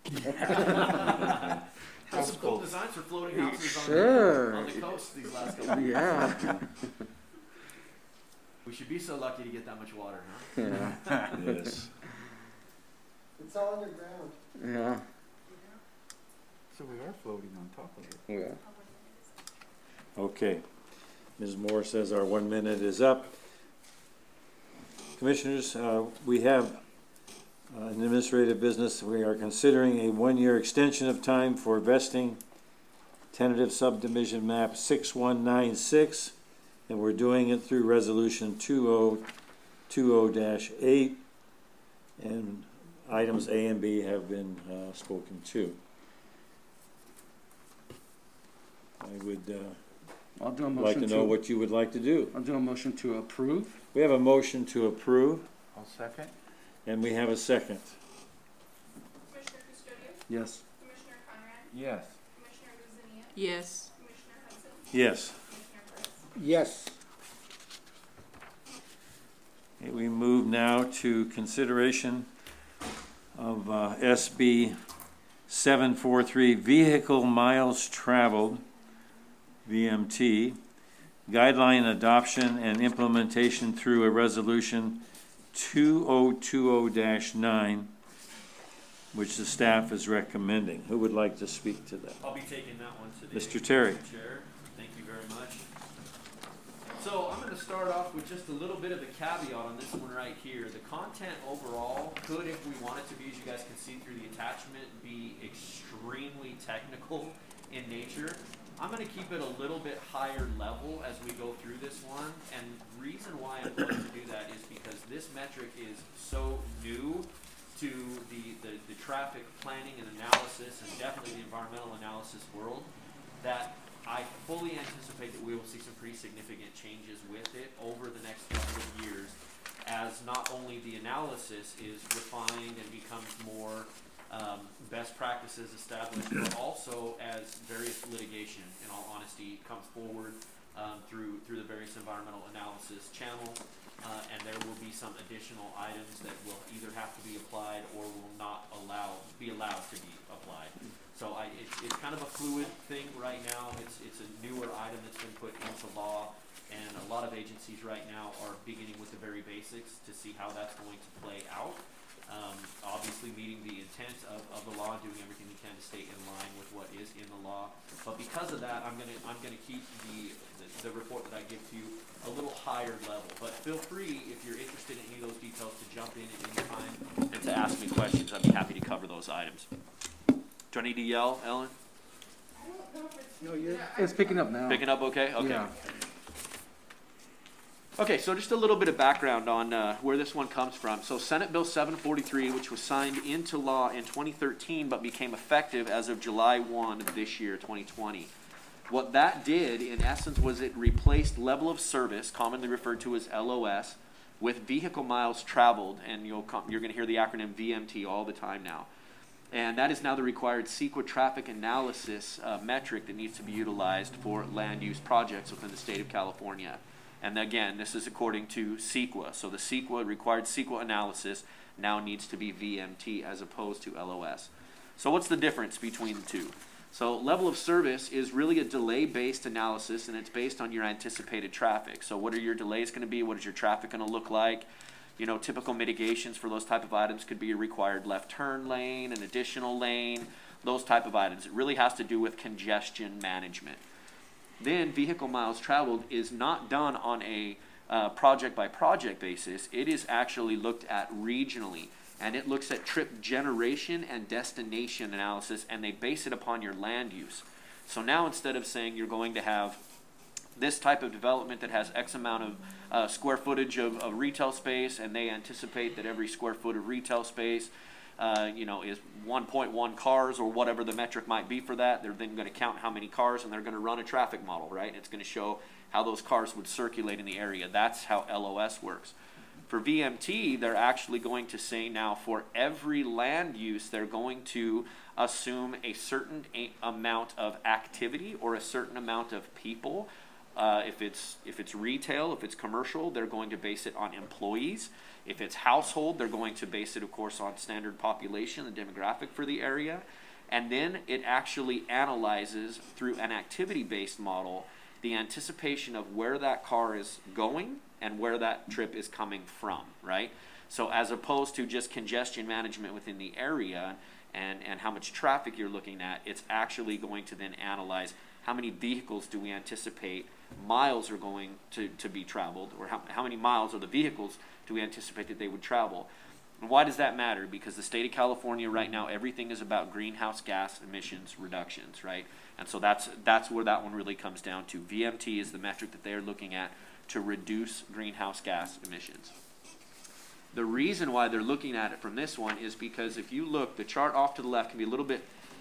There's some cool designs for floating houses Sure. on the coast these last couple of years. Yeah. We should be so lucky to get that much water, huh? Yeah. Yes. It's all underground. Yeah. So we are floating on top of it. Yeah. Okay. Ms. Moore says our 1 minute is up. Commissioners, we have an administrative business. We are considering a 1-year extension of time for vesting tentative subdivision map 6196, and we're doing it through resolution 2020-8, and items A and B have been spoken to. I would I'll do a like motion to know what you would like to do. I'll do a motion to approve. We have a motion to approve, I'll second. and we have a second. Commissioner Custodio, Yes. Commissioner Conrad, Yes. Commissioner Luzinia, Yes. Commissioner Hudson, Yes. Commissioner Perez. Yes. Okay, we move now to consideration of SB 743, Vehicle Miles Traveled, VMT, guideline adoption and implementation through a resolution 2020-9, which the staff is recommending. Who would like to speak to that? I'll be taking that one today. Mr. Terry. Chair, thank you very much. So I'm going to start off with just a little bit of a caveat on this one right here. The content overall could, if we want it to be, as you guys can see through the attachment, be extremely technical in nature. I'm going to keep it a little bit higher level as we go through this one, and the reason why I'm going to do that is because this metric is so new to the traffic planning and analysis, and definitely the environmental analysis world, that I fully anticipate that we will see some pretty significant changes with it over the next couple of years, as not only the analysis is refined and becomes more best practices established, but also as various litigation, in all honesty, comes forward through the various environmental analysis channels, and there will be some additional items that will either have to be applied or will not be allowed to be applied. So it's kind of a fluid thing right now. It's a newer item that's been put into law, and a lot of agencies right now are beginning with the very basics to see how that's going to play out. Obviously meeting the intent of the law, doing everything we can to stay in line with what is in the law. But because of that, I'm gonna keep the report that I give to you a little higher level. But feel free, if you're interested in any of those details, to jump in at any time and to ask me questions. I'd be happy to cover those items. Do I need to yell, Ellen? No, you're, It's picking up now. Picking up okay? Okay. Yeah. Okay, so just a little bit of background on where this one comes from. So Senate Bill 743, which was signed into law in 2013 but became effective as of July 1 of this year, 2020. What that did, in essence, was it replaced level of service, commonly referred to as LOS, with vehicle miles traveled, and you're going to hear the acronym VMT all the time now. And that is now the required CEQA traffic analysis metric that needs to be utilized for land use projects within the state of California. And again, this is according to CEQA. So the required CEQA analysis now needs to be VMT as opposed to LOS. So what's the difference between the two? So level of service is really a delay-based analysis, and it's based on your anticipated traffic. So what are your delays going to be? What is your traffic going to look like? You know, typical mitigations for those type of items could be a required left turn lane, an additional lane, those type of items. It really has to do with congestion management. Then vehicle miles traveled is not done on a project-by-project basis. It is actually looked at regionally. And it looks at trip generation and destination analysis, and they base it upon your land use. So now instead of saying you're going to have this type of development that has X amount of square footage of retail space, and they anticipate that every square foot of retail space is 1.1 cars or whatever the metric might be for that, they're then going to count how many cars, and they're going to run a traffic model, right? And it's going to show how those cars would circulate in the area. That's how LOS works. For VMT, they're actually going to say now for every land use, they're going to assume a certain amount of activity or a certain amount of people. If it's retail, if it's commercial, they're going to base it on employees. If it's household, they're going to base it, of course, on standard population, the demographic for the area. And then it actually analyzes through an activity-based model the anticipation of where that car is going and where that trip is coming from, right? So as opposed to just congestion management within the area and how much traffic you're looking at, it's actually going to then analyze how many vehicles do we anticipate miles are going to be traveled, or how many miles of the vehicles do we anticipate that they would travel. And why does that matter? Because the state of California right now, everything is about greenhouse gas emissions reductions, right? And so that's where that one really comes down to. VMT is the metric that they are looking at to reduce greenhouse gas emissions. The reason why they're looking at it from this one is because if you look, the chart off to the left can be a little bit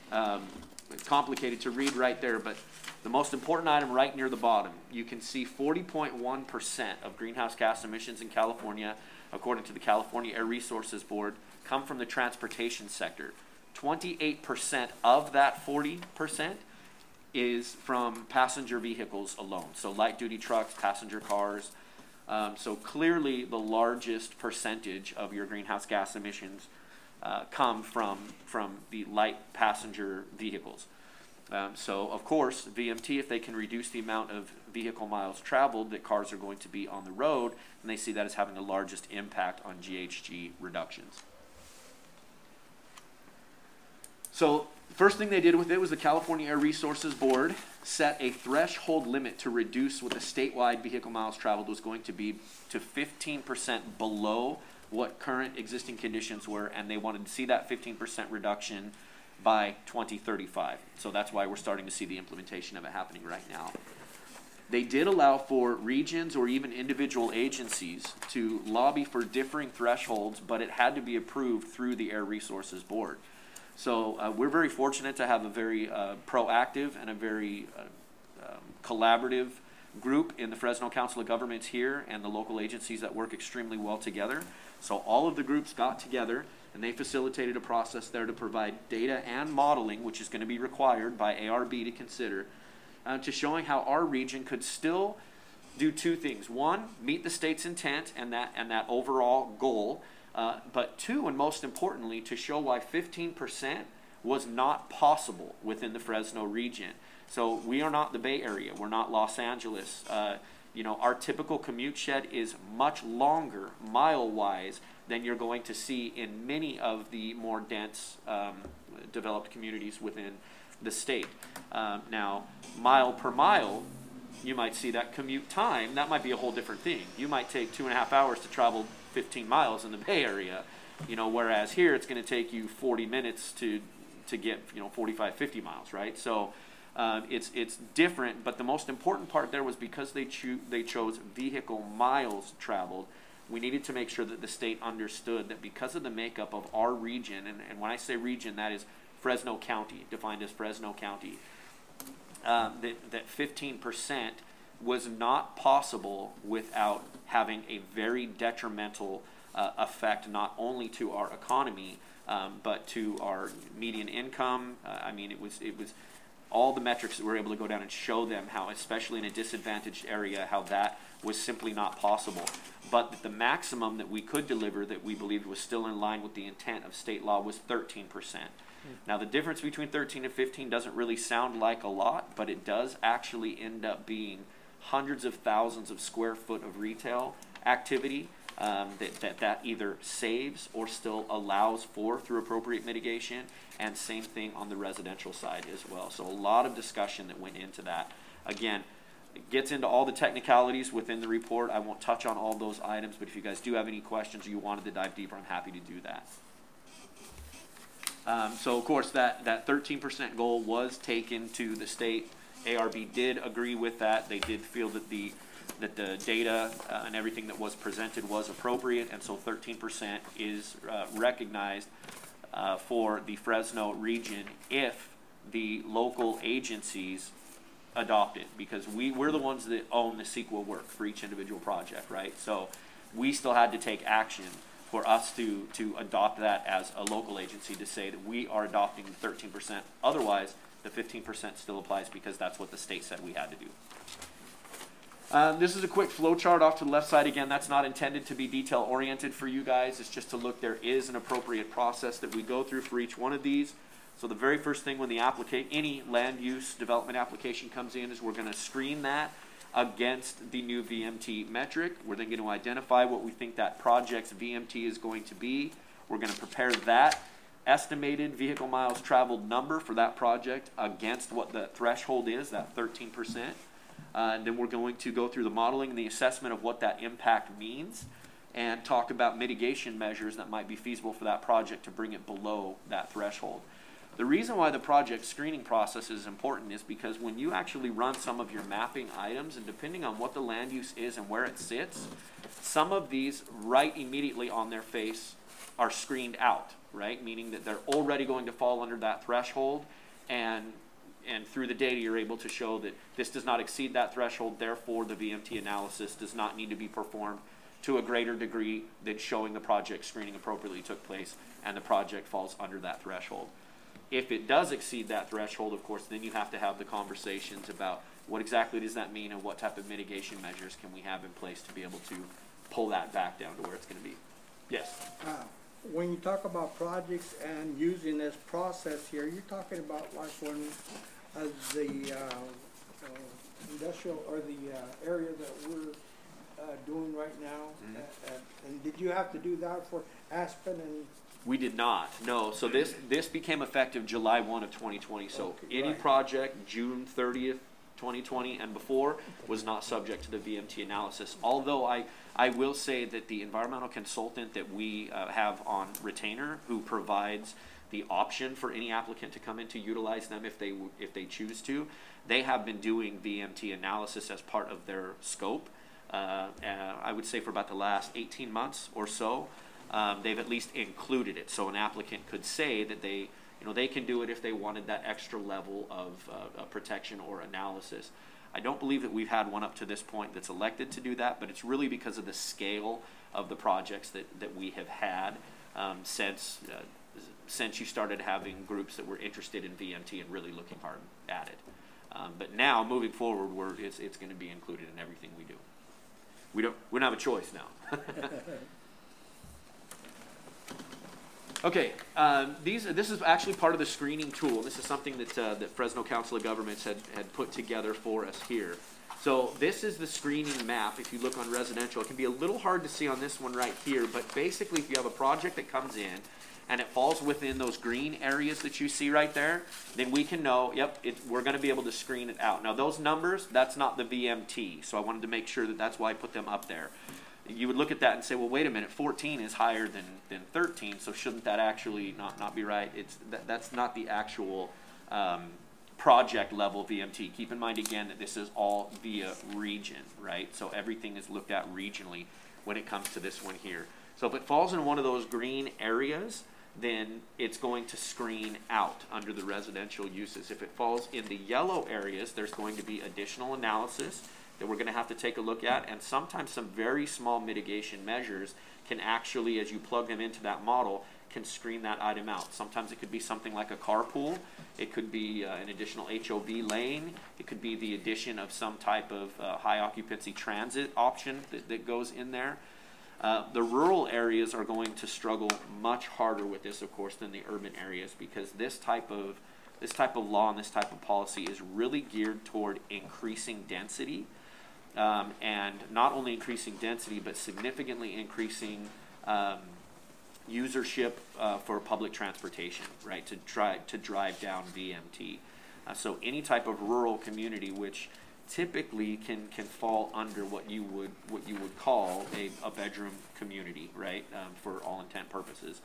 complicated to read right there, but the most important item right near the bottom, you can see 40.1% of greenhouse gas emissions in California, according to the California Air Resources Board, come from the transportation sector. 28% of that 40% is from passenger vehicles alone. So light duty trucks, passenger cars. So clearly the largest percentage of your greenhouse gas emissions come from the light passenger vehicles. So of course, VMT, if they can reduce the amount of vehicle miles traveled that cars are going to be on the road, and they see that as having the largest impact on GHG reductions. So first thing they did with it was the California Air Resources Board set a threshold limit to reduce what the statewide vehicle miles traveled was going to be to 15% below what current existing conditions were, and they wanted to see that 15% reduction by 2035. So that's why we're starting to see the implementation of it happening right now. They did allow for regions or even individual agencies to lobby for differing thresholds, but it had to be approved through the Air Resources Board. So we're very fortunate to have a very proactive and a very collaborative group in the Fresno Council of Governments here and the local agencies that work extremely well together. So all of the groups got together and they facilitated a process there to provide data and modeling, which is going to be required by ARB to consider, to showing how our region could still do two things. One, meet the state's intent and that overall goal. But two, and most importantly, to show why 15% was not possible within the Fresno region. So we are not the Bay Area. We're not Los Angeles. Our typical commute shed is much longer, mile-wise, than you're going to see in many of the more dense developed communities within the state. Now, mile per mile, you might see that commute time. That might be a whole different thing. You might take 2.5 hours to travel 15 miles in the Bay Area, whereas here it's going to take you 40 minutes to get 45, 50 miles, right? So it's different, but the most important part there was because they chose vehicle miles traveled, we needed to make sure that the state understood that because of the makeup of our region, and when I say region, that is Fresno County, defined as Fresno County, that 15% was not possible without having a very detrimental effect not only to our economy but to our median income. It was all the metrics that we were able to go down and show them how, especially in a disadvantaged area, how that was simply not possible. But the maximum that we could deliver that we believed was still in line with the intent of state law was 13%. Now, the difference between 13 and 15 doesn't really sound like a lot, but it does actually end up being hundreds of thousands of square foot of retail activity that either saves or still allows for through appropriate mitigation, and same thing on the residential side as well. So a lot of discussion that went into that. Again, it gets into all the technicalities within the report. I won't touch on all those items, but if you guys do have any questions or you wanted to dive deeper, I'm happy to do that. So of course that 13% goal was taken to the state. ARB did agree with that. They did feel that the data and everything that was presented was appropriate, and so 13% is recognized for the Fresno region if the local agencies adopt it, because we're the ones that own the CEQA work for each individual project, right? So we still had to take action for us to adopt that as a local agency, to say that we are adopting the 13%. Otherwise, the 15% still applies, because that's what the state said we had to do. This is a quick flow chart off to the left side. Again, that's not intended to be detail oriented for you guys. It's just to look, there is an appropriate process that we go through for each one of these. So the very first thing when the any land use development application comes in is we're going to screen that against the new VMT metric. We're then going to identify what we think that project's VMT is going to be. We're going to prepare that estimated vehicle miles traveled number for that project against what the threshold is, that 13%. And then we're going to go through the modeling and the assessment of what that impact means, and talk about mitigation measures that might be feasible for that project to bring it below that threshold. The reason why the project screening process is important is because when you actually run some of your mapping items, and depending on what the land use is and where it sits, some of these right immediately on their face are screened out, right? Meaning that they're already going to fall under that threshold, and through the data you're able to show that this does not exceed that threshold, therefore the VMT analysis does not need to be performed to a greater degree than showing the project screening appropriately took place and the project falls under that threshold. If it does exceed that threshold, of course, then you have to have the conversations about what exactly does that mean, and what type of mitigation measures can we have in place to be able to pull that back down to where it's going to be. Yes? When you talk about projects and using this process here, you're talking about like when the industrial or the area that we're doing right now, and did you have to do that for Aspen and? We did not, no. So this became effective July 1 of 2020. So Okay, any right. project June 30th, 2020 and before was not subject to the VMT analysis. Although I will say that the environmental consultant that we have on retainer, who provides the option for any applicant to come in to utilize them if they choose to, they have been doing VMT analysis as part of their scope. I would say for about the last 18 months or so. They've at least included it, so an applicant could say that they can do it if they wanted that extra level of protection or analysis. I don't believe that we've had one up to this point that's elected to do that, but it's really because of the scale of the projects that we have had since you started having groups that were interested in VMT and really looking hard at it. But now, moving forward, it's going to be included in everything we do. We don't have a choice now. Okay, this is actually part of the screening tool. This is something that Fresno Council of Governments had put together for us here. So this is the screening map. If you look on residential, it can be a little hard to see on this one right here, but basically if you have a project that comes in and it falls within those green areas that you see right there, then we can know, yep, we're going to be able to screen it out. Now those numbers, that's not the VMT, so I wanted to make sure that's why I put them up there. You would look at that and say, well, wait a minute, 14 is higher than 13, so shouldn't that actually not be right? That's not the actual project level VMT. Keep in mind again that this is all via region, right? So everything is looked at regionally when it comes to this one here. So if it falls in one of those green areas, then it's going to screen out under the residential uses. If it falls in the yellow areas, there's going to be additional analysis that we're going to have to take a look at, and sometimes some very small mitigation measures can actually, as you plug them into that model, can screen that item out. Sometimes it could be something like a carpool, it could be an additional HOV lane, it could be the addition of some type of high occupancy transit option that goes in there. The rural areas are going to struggle much harder with this, of course, than the urban areas, because this type of law and this type of policy is really geared toward increasing density, and not only increasing density, but significantly increasing usership for public transportation, right? To drive down VMT. So any type of rural community, which typically can fall under what you would call a bedroom community, right? For all intent purposes,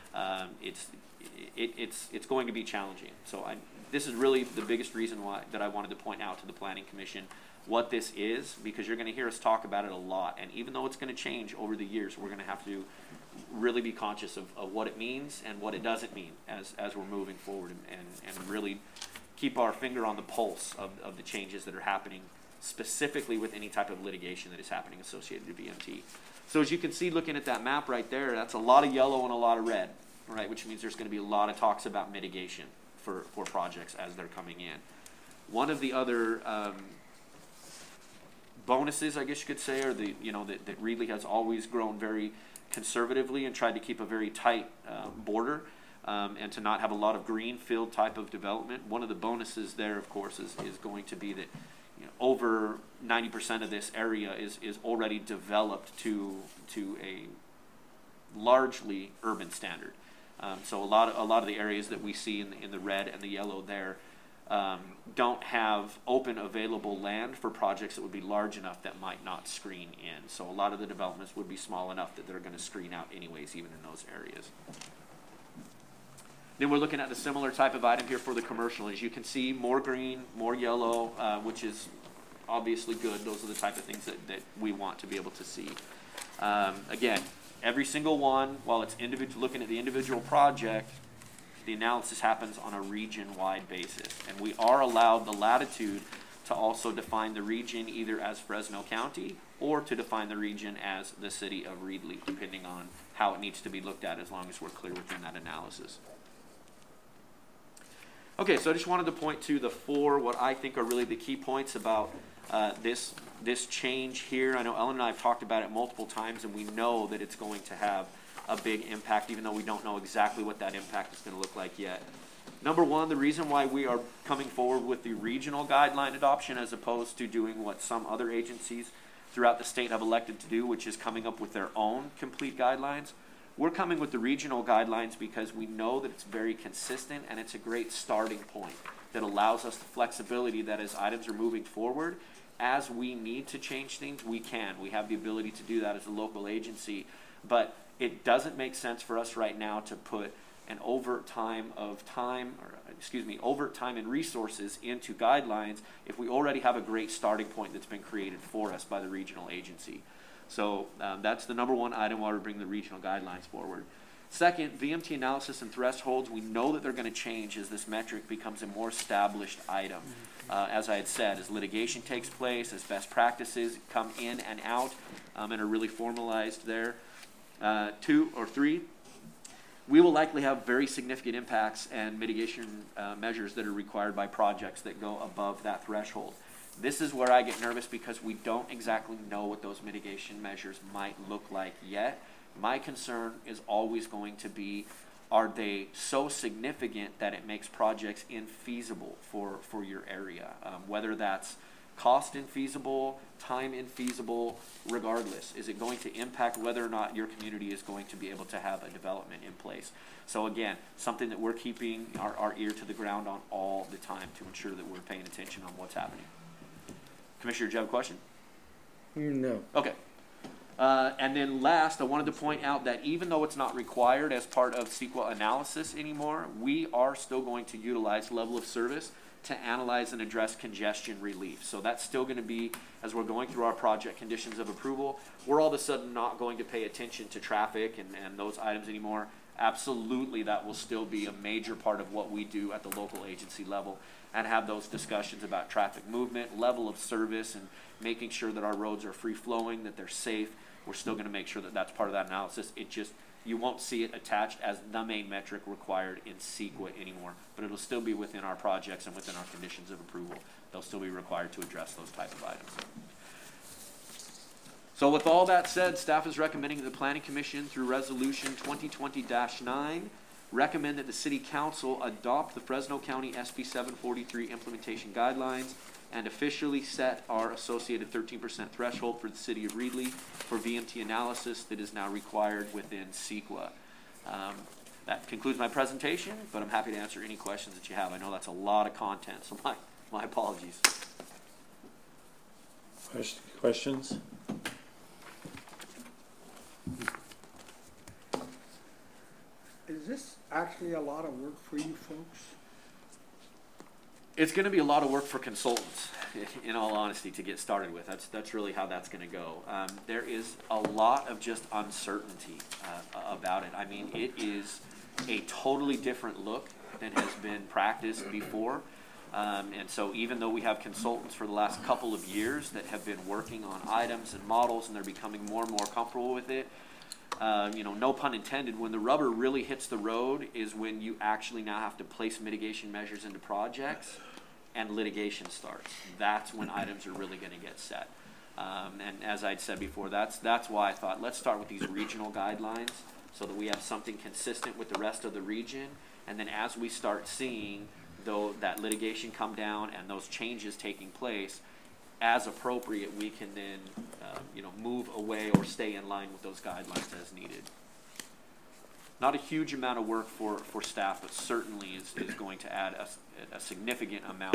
it's going to be challenging. So this is really the biggest reason why that I wanted to point out to the Planning Commission what this is, because you're going to hear us talk about it a lot, and even though it's going to change over the years, we're going to have to really be conscious of what it means and what it doesn't mean as we're moving forward, and really keep our finger on the pulse of the changes that are happening, specifically with any type of litigation that is happening associated with VMT. So as you can see, looking at that map right there, that's a lot of yellow and a lot of red, right? Which means there's going to be a lot of talks about mitigation for projects as they're coming in. One of the other bonuses, I guess you could say, or that Reedley has always grown very conservatively and tried to keep a very tight border, and to not have a lot of greenfield type of development. One of the bonuses there, of course, is going to be that over 90% of this area is already developed to a largely urban standard. So a lot of the areas that we see in the red and the yellow there don't have open available land for projects that would be large enough that might not screen in. So a lot of the developments would be small enough that they're going to screen out anyways, even in those areas. Then we're looking at a similar type of item here for the commercial. As you can see, more green, more yellow, which is obviously good. Those are the type of things that we want to be able to see. Again, every single one, while it's looking at the individual project, the analysis happens on a region-wide basis. And we are allowed the latitude to also define the region either as Fresno County or to define the region as the city of Reedley, depending on how it needs to be looked at, as long as we're clear within that analysis. Okay, so I just wanted to point to the four, what I think are really the key points about this change here. I know Ellen and I have talked about it multiple times, and we know that it's going to have a big impact, even though we don't know exactly what that impact is going to look like yet. Number one, the reason why we are coming forward with the regional guideline adoption as opposed to doing what some other agencies throughout the state have elected to do, which is coming up with their own complete guidelines. We're coming with the regional guidelines because we know that it's very consistent and it's a great starting point that allows us the flexibility that as items are moving forward, as we need to change things, we can. We have the ability to do that as a local agency, but it doesn't make sense for us right now to put an overt time and resources into guidelines if we already have a great starting point that's been created for us by the regional agency. So that's the number one item why we bring the regional guidelines forward. Second, VMT analysis and thresholds, we know that they're going to change as this metric becomes a more established item. As I had said, as litigation takes place, as best practices come in and out and are really formalized there. 2 or 3, we will likely have very significant impacts and mitigation measures that are required by projects that go above that threshold. This is where I get nervous because we don't exactly know what those mitigation measures might look like yet. My concern is always going to be, are they so significant that it makes projects infeasible for your area? Whether that's cost infeasible, time infeasible, regardless. Is it going to impact whether or not your community is going to be able to have a development in place? So again, something that we're keeping our ear to the ground on all the time to ensure that we're paying attention on what's happening. Commissioner, do you have a question? No. Okay. And then last, I wanted to point out that even though it's not required as part of CEQA analysis anymore, we are still going to utilize level of service to analyze and address congestion relief. So that's still going to be, as we're going through our project conditions of approval, we're all of a sudden not going to pay attention to traffic and those items anymore. Absolutely, that will still be a major part of what we do at the local agency level and have those discussions about traffic movement, level of service, and making sure that our roads are free-flowing, that they're safe. We're still going to make sure that that's part of that analysis. It just, you won't see it attached as the main metric required in CEQA anymore, but it'll still be within our projects and within our conditions of approval. They'll still be required to address those type of items. So with all that said, staff is recommending that the Planning Commission, through Resolution 2020-9, recommend that the City Council adopt the Fresno County SB 743 implementation guidelines and officially set our associated 13% threshold for the City of Reedley for VMT analysis that is now required within CEQA. That concludes my presentation, but I'm happy to answer any questions that you have. I know that's a lot of content, so my apologies. Questions? Is this actually a lot of work for you folks? It's going to be a lot of work for consultants, in all honesty, to get started with. That's really how that's going to go. There is a lot of just uncertainty about it. I mean, it is a totally different look than has been practiced before. And so even though we have consultants for the last couple of years that have been working on items and models, and they're becoming more and more comfortable with it, you know, no pun intended, when the rubber really hits the road is when you actually now have to place mitigation measures into projects and litigation starts. That's when items are really going to get set. And as I'd said before, that's why I thought let's start with these regional guidelines so that we have something consistent with the rest of the region. And then as we start seeing though that litigation come down and those changes taking place, as appropriate, we can then you know, move away or stay in line with those guidelines as needed. Not a huge amount of work for staff, but certainly is going to add a significant amount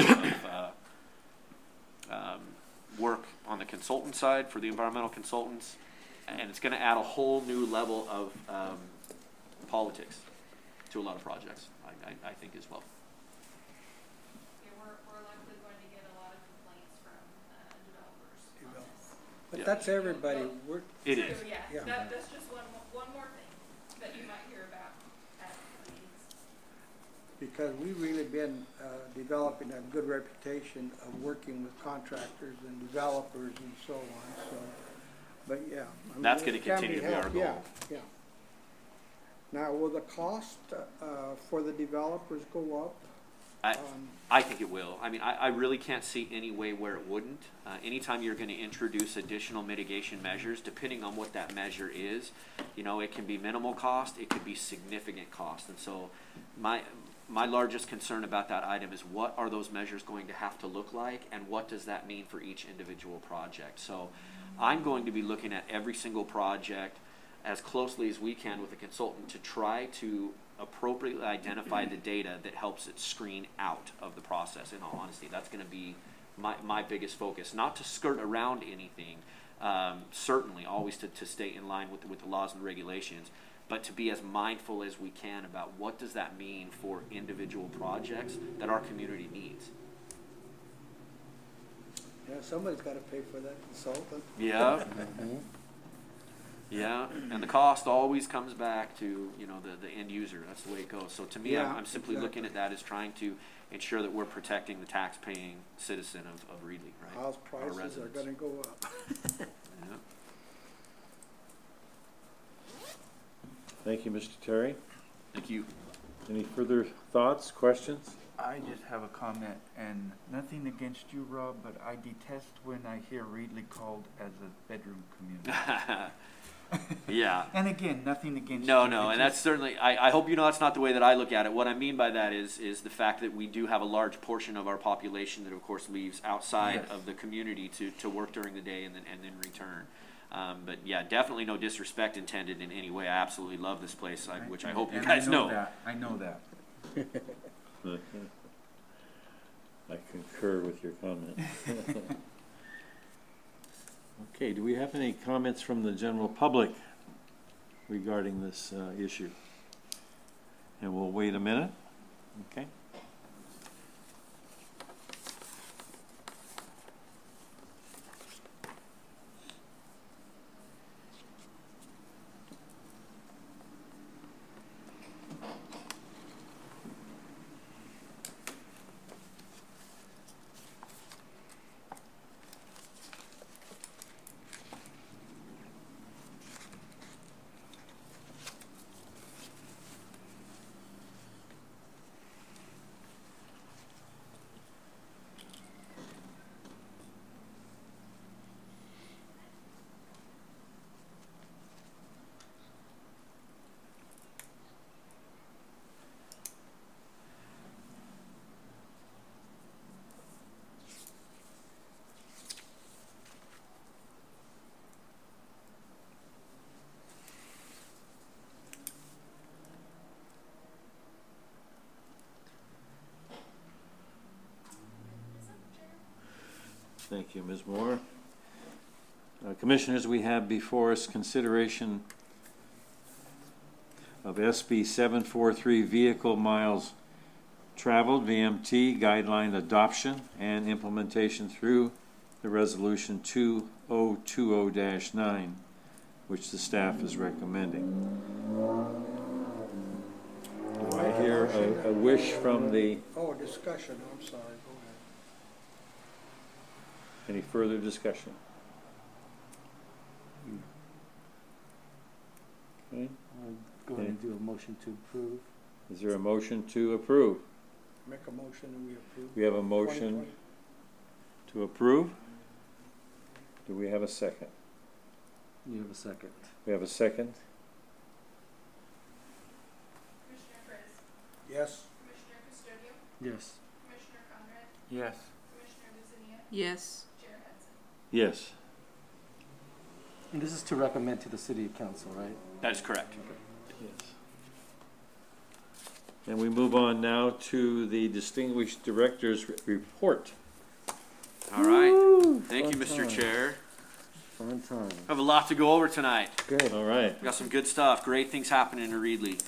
of work on the consultant side for the environmental consultants, and it's going to add a whole new level of politics to a lot of projects, I think as well. We're likely going to get a lot of complaints from developers on this. But that's everybody. It is. Yeah, Yeah. that's just one more thing that you might hear about at meetings. Because we've really been developing a good reputation of working with contractors and developers and so on. So, but yeah, I mean, That's going to it can continue to be helped. our goal. Yeah, yeah. Now, will the cost for the developers go up? I think it will. I mean, I really can't see any way where it wouldn't. Anytime you're going to introduce additional mitigation measures, depending on what that measure is, you know, it can be minimal cost, it could be significant cost. And so my largest concern about that item is what are those measures going to have to look like, and what does that mean for each individual project? So I'm going to be looking at every single project as closely as we can with a consultant to try to appropriately identify the data that helps it screen out of the process. In all honesty, that's going to be my biggest focus. Not to skirt around anything, certainly always to stay in line with the laws and regulations, but to be as mindful as we can about what does that mean for individual projects that our community needs. Yeah, somebody's got to pay for that consultant. Yeah. Yeah, and the cost always comes back to, you know, the end user. That's the way it goes. So to me, Yeah, I'm simply looking at that as trying to ensure that we're protecting the tax-paying citizen of Reedley, right? House Our prices are residents. going to go up. Yeah. Thank you, Mr. Terry. Thank you. Any further thoughts, questions? I just have a comment, and nothing against you, Rob, but I detest when I hear Reedley called as a bedroom community. Yeah. And again, nothing against No, you. no, It and that's just- certainly, I hope you know that's not the way that I look at it. What I mean by that is the fact that we do have a large portion of our population that of course leaves outside Yes. of the community to work during the day and then return. But yeah, definitely no disrespect intended in any way. I absolutely love this place, which I hope you and guys I know. That. I know that. I concur with your comment. Okay, do we have any comments from the general public regarding this issue? And we'll wait a minute, okay? Thank you, Ms. Moore. Commissioners, we have before us consideration of SB 743 Vehicle Miles Traveled, VMT, guideline adoption and implementation through the resolution 2020-9, which the staff is recommending. Do I hear a wish from the... Oh, discussion, I'm sorry, go ahead. Any further discussion? Okay. Go ahead and do a motion to approve. Is there a motion to approve? Make a motion and we approve. We have a motion 2020. to approve. Do we have a second? You have a second. We have a second. Commissioner Fritz, Yes. Commissioner Custodio, Yes. Commissioner Conrad, Yes. Commissioner Lucinia, Yes. Chair Hudson. Yes. And this is to recommend to the city council, right? That is correct. Yes. And we move on now to the Distinguished Director's Report. All right. Woo! Thank you, Fun Mr. time. Chair. Fun time. I have a lot to go over tonight. Good. All right. We got some good stuff, great things happening in Reedley.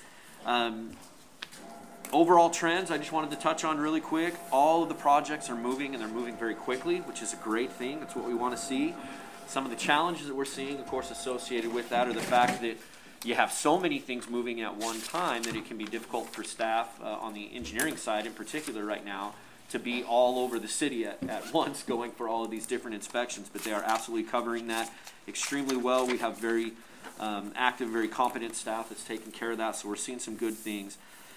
Overall trends, I just wanted to touch on really quick. All of the projects are moving, and they're moving very quickly, which is a great thing. That's what we want to see. Some of the challenges that we're seeing, of course, associated with that are the fact that you have so many things moving at one time that it can be difficult for staff on the engineering side in particular right now to be all over the city at once going for all of these different inspections, but they are absolutely covering that extremely well. We have very active, very competent staff that's taking care of that, so we're seeing some good things.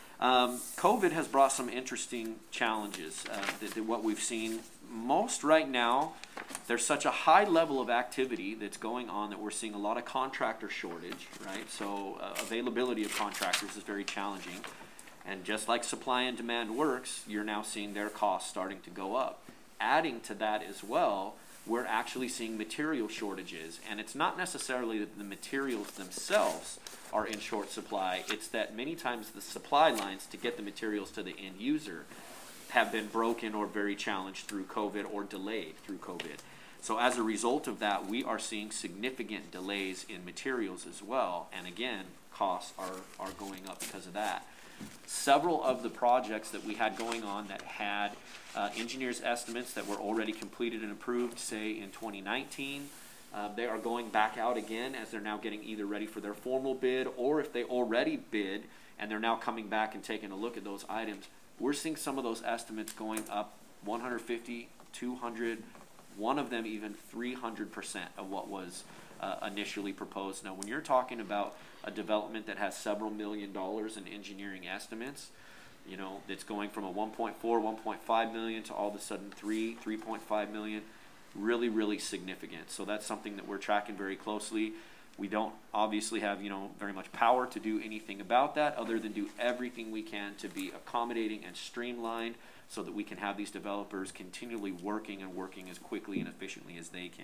COVID has brought some interesting challenges that what we've seen. Most right now, there's such a high level of activity that's going on that we're seeing a lot of contractor shortage, right? So availability of contractors is very challenging. And just like supply and demand works, you're now seeing their costs starting to go up. Adding to that as well, we're actually seeing material shortages. And it's not necessarily that the materials themselves are in short supply. It's that many times the supply lines to get the materials to the end user have been broken or very challenged through COVID or delayed through COVID. So as a result of that, we are seeing significant delays in materials as well. And again, costs are going up because of that. Several of the projects that we had going on that had engineers' estimates that were already completed and approved, say in 2019, they are going back out again as they're now getting either ready for their formal bid, or if they already bid and they're now coming back and taking a look at those items, we're seeing some of those estimates going up 150, 200, one of them even 300% of what was initially proposed. Now, when you're talking about a development that has several $1 million in engineering estimates, you know, that's going from a 1.4, 1.5 million to all of a sudden 3.5 million, really, really significant. So that's something that we're tracking very closely. We don't obviously have, you know, very much power to do anything about that other than do everything we can to be accommodating and streamlined so that we can have these developers continually working as quickly and efficiently as they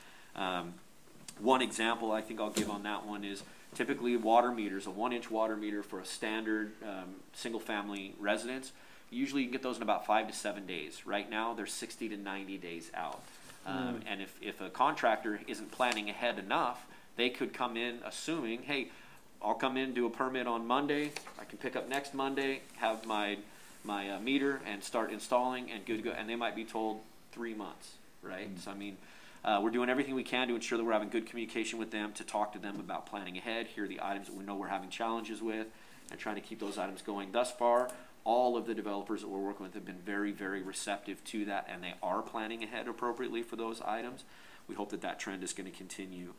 can. One example I think I'll give on that one is typically water meters, a 1-inch water meter for a standard single-family residence. Usually you can get those in about 5 to 7 days. Right now they're 60 to 90 days out. And if a contractor isn't planning ahead enough, they could come in assuming, hey, I'll come in, do a permit on Monday, I can pick up next Monday, have my meter and start installing and good to go. And they might be told 3 months, right? So I mean, we're doing everything we can to ensure that we're having good communication with them, to talk to them about planning ahead, here are the items that we know we're having challenges with, and trying to keep those items going. Thus far, all of the developers that we're working with have been very, very receptive to that, and they are planning ahead appropriately for those items. We hope that that trend is going to continue.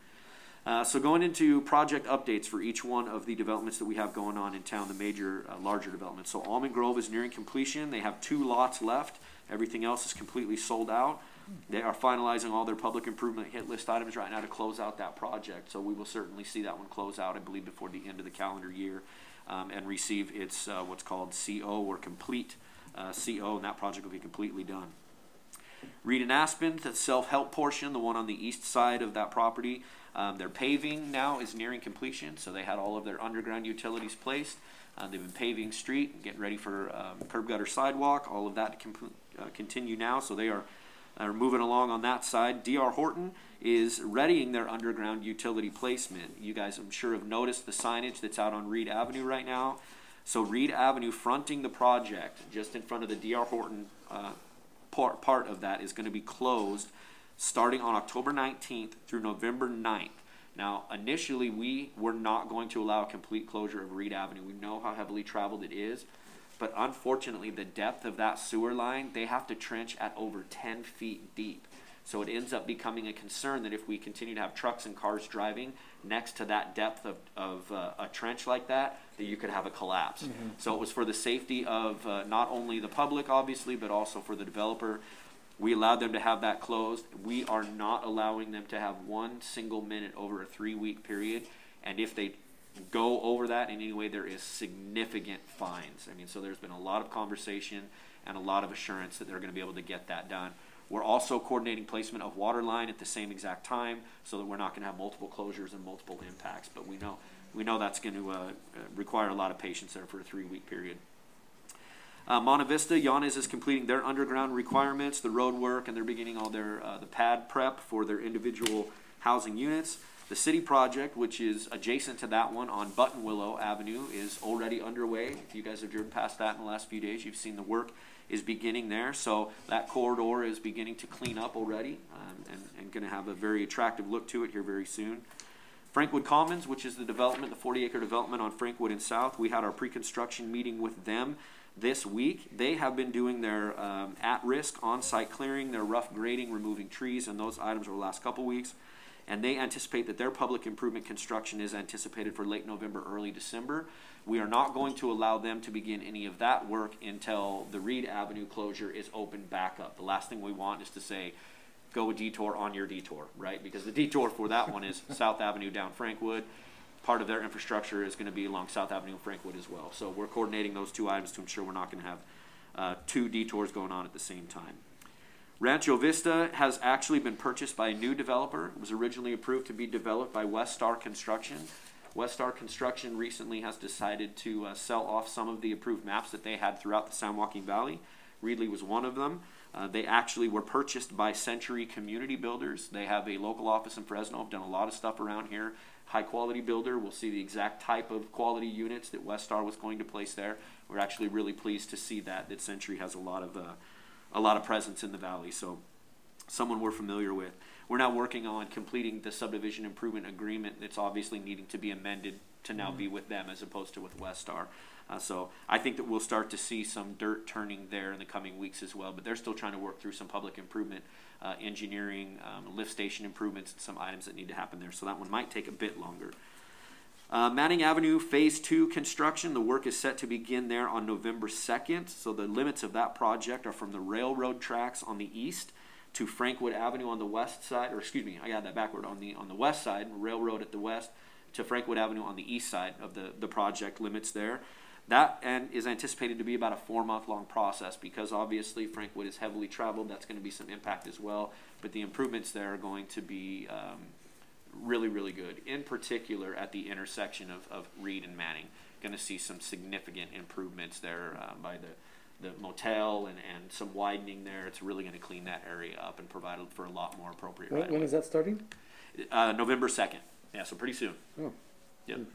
So going into project updates for each one of the developments that we have going on in town, the major, larger developments. So Almond Grove is nearing completion. They have 2 lots left. Everything else is completely sold out. They are finalizing all their public improvement hit list items right now to close out that project. So we will certainly see that one close out, I believe, before the end of the calendar year, and receive its what's called CO or complete CO, and that project will be completely done. Reed and Aspen, the self-help portion, the one on the east side of that property, their paving now is nearing completion. So they had all of their underground utilities placed. They've been paving street and getting ready for curb gutter sidewalk. All of that to continue now. So they are are moving along on that side. D.R. Horton is readying their underground utility placement. You guys, I'm sure, have noticed the signage that's out on Reed Avenue right now. So Reed Avenue fronting the project, just in front of the D.R. Horton part of that, is going to be closed starting on October 19th through November 9th. Now, initially, we were not going to allow a complete closure of Reed Avenue. We know how heavily traveled it is, but unfortunately, the depth of that sewer line, they have to trench at over 10 feet deep. So it ends up becoming a concern that if we continue to have trucks and cars driving next to that depth of a trench like that you could have a collapse. So it was for the safety of not only the public, obviously, but also for the developer. We allowed them to have that closed. We are not allowing them to have one single minute over a 3-week period. And if they go over that in any way, there is significant fines. I mean, so there's been a lot of conversation and a lot of assurance that they're going to be able to get that done. We're also coordinating placement of water line at the same exact time so that we're not going to have multiple closures and multiple impacts. But we know that's going to require a lot of patience there for a 3-week period. Monte Vista, Yanez is completing their underground requirements, the road work, and they're beginning all their the pad prep for their individual housing units. The city project, which is adjacent to that one on Buttonwillow Avenue, is already underway. If you guys have driven past that in the last few days, you've seen the work is beginning there. So that corridor is beginning to clean up already and going to have a very attractive look to it here very soon. Frankwood Commons, which is the development, the 40-acre development on Frankwood and South, we had our pre-construction meeting with them this week. They have been doing their at-risk on-site clearing, their rough grading, removing trees, and those items over the last couple weeks. And they anticipate that their public improvement construction is anticipated for late November, early December. We are not going to allow them to begin any of that work until the Reed Avenue closure is opened back up. The last thing we want is to say, go a detour on your detour, right? Because the detour for that one is South Avenue down Frankwood. Part of their infrastructure is going to be along South Avenue and Frankwood as well. So we're coordinating those two items to ensure we're not going to have two detours going on at the same time. Rancho Vista has actually been purchased by a new developer. It was originally approved to be developed by West Star Construction. West Star Construction recently has decided to sell off some of the approved maps that they had throughout the San Joaquin Valley. Reedley was one of them. They actually were purchased by Century Community Builders. They have a local office in Fresno, have done a lot of stuff around here. High quality builder. We'll see the exact type of quality units that West Star was going to place there. We're actually really pleased to see that Century has a lot of presence in the valley. So someone we're familiar with. We're now working on completing the subdivision improvement agreement that's obviously needing to be amended to now be with them as opposed to with West Star. So I think that we'll start to see some dirt turning there in the coming weeks as well, but they're still trying to work through some public improvement, engineering, lift station improvements, and some items that need to happen there. So that one might take a bit longer. Manning Avenue Phase 2 construction, the work is set to begin there on November 2nd. So the limits of that project are from the railroad tracks on the east to Frankwood Avenue on the west side, or excuse me, I got that backward, on the west side, railroad at the west, to Frankwood Avenue on the east side of the project limits there. That is anticipated to be about a 4-month-long process because obviously Frankwood is heavily traveled. That's going to be some impact as well. But the improvements there are going to be really, really good. In particular at the intersection of Reed and Manning. Going to see some significant improvements there by the motel and some widening there. It's really going to clean that area up and provide for a lot more appropriate right-of-way. When is that starting? November 2nd. Yeah, so pretty soon. Oh. Yep. Mm-hmm.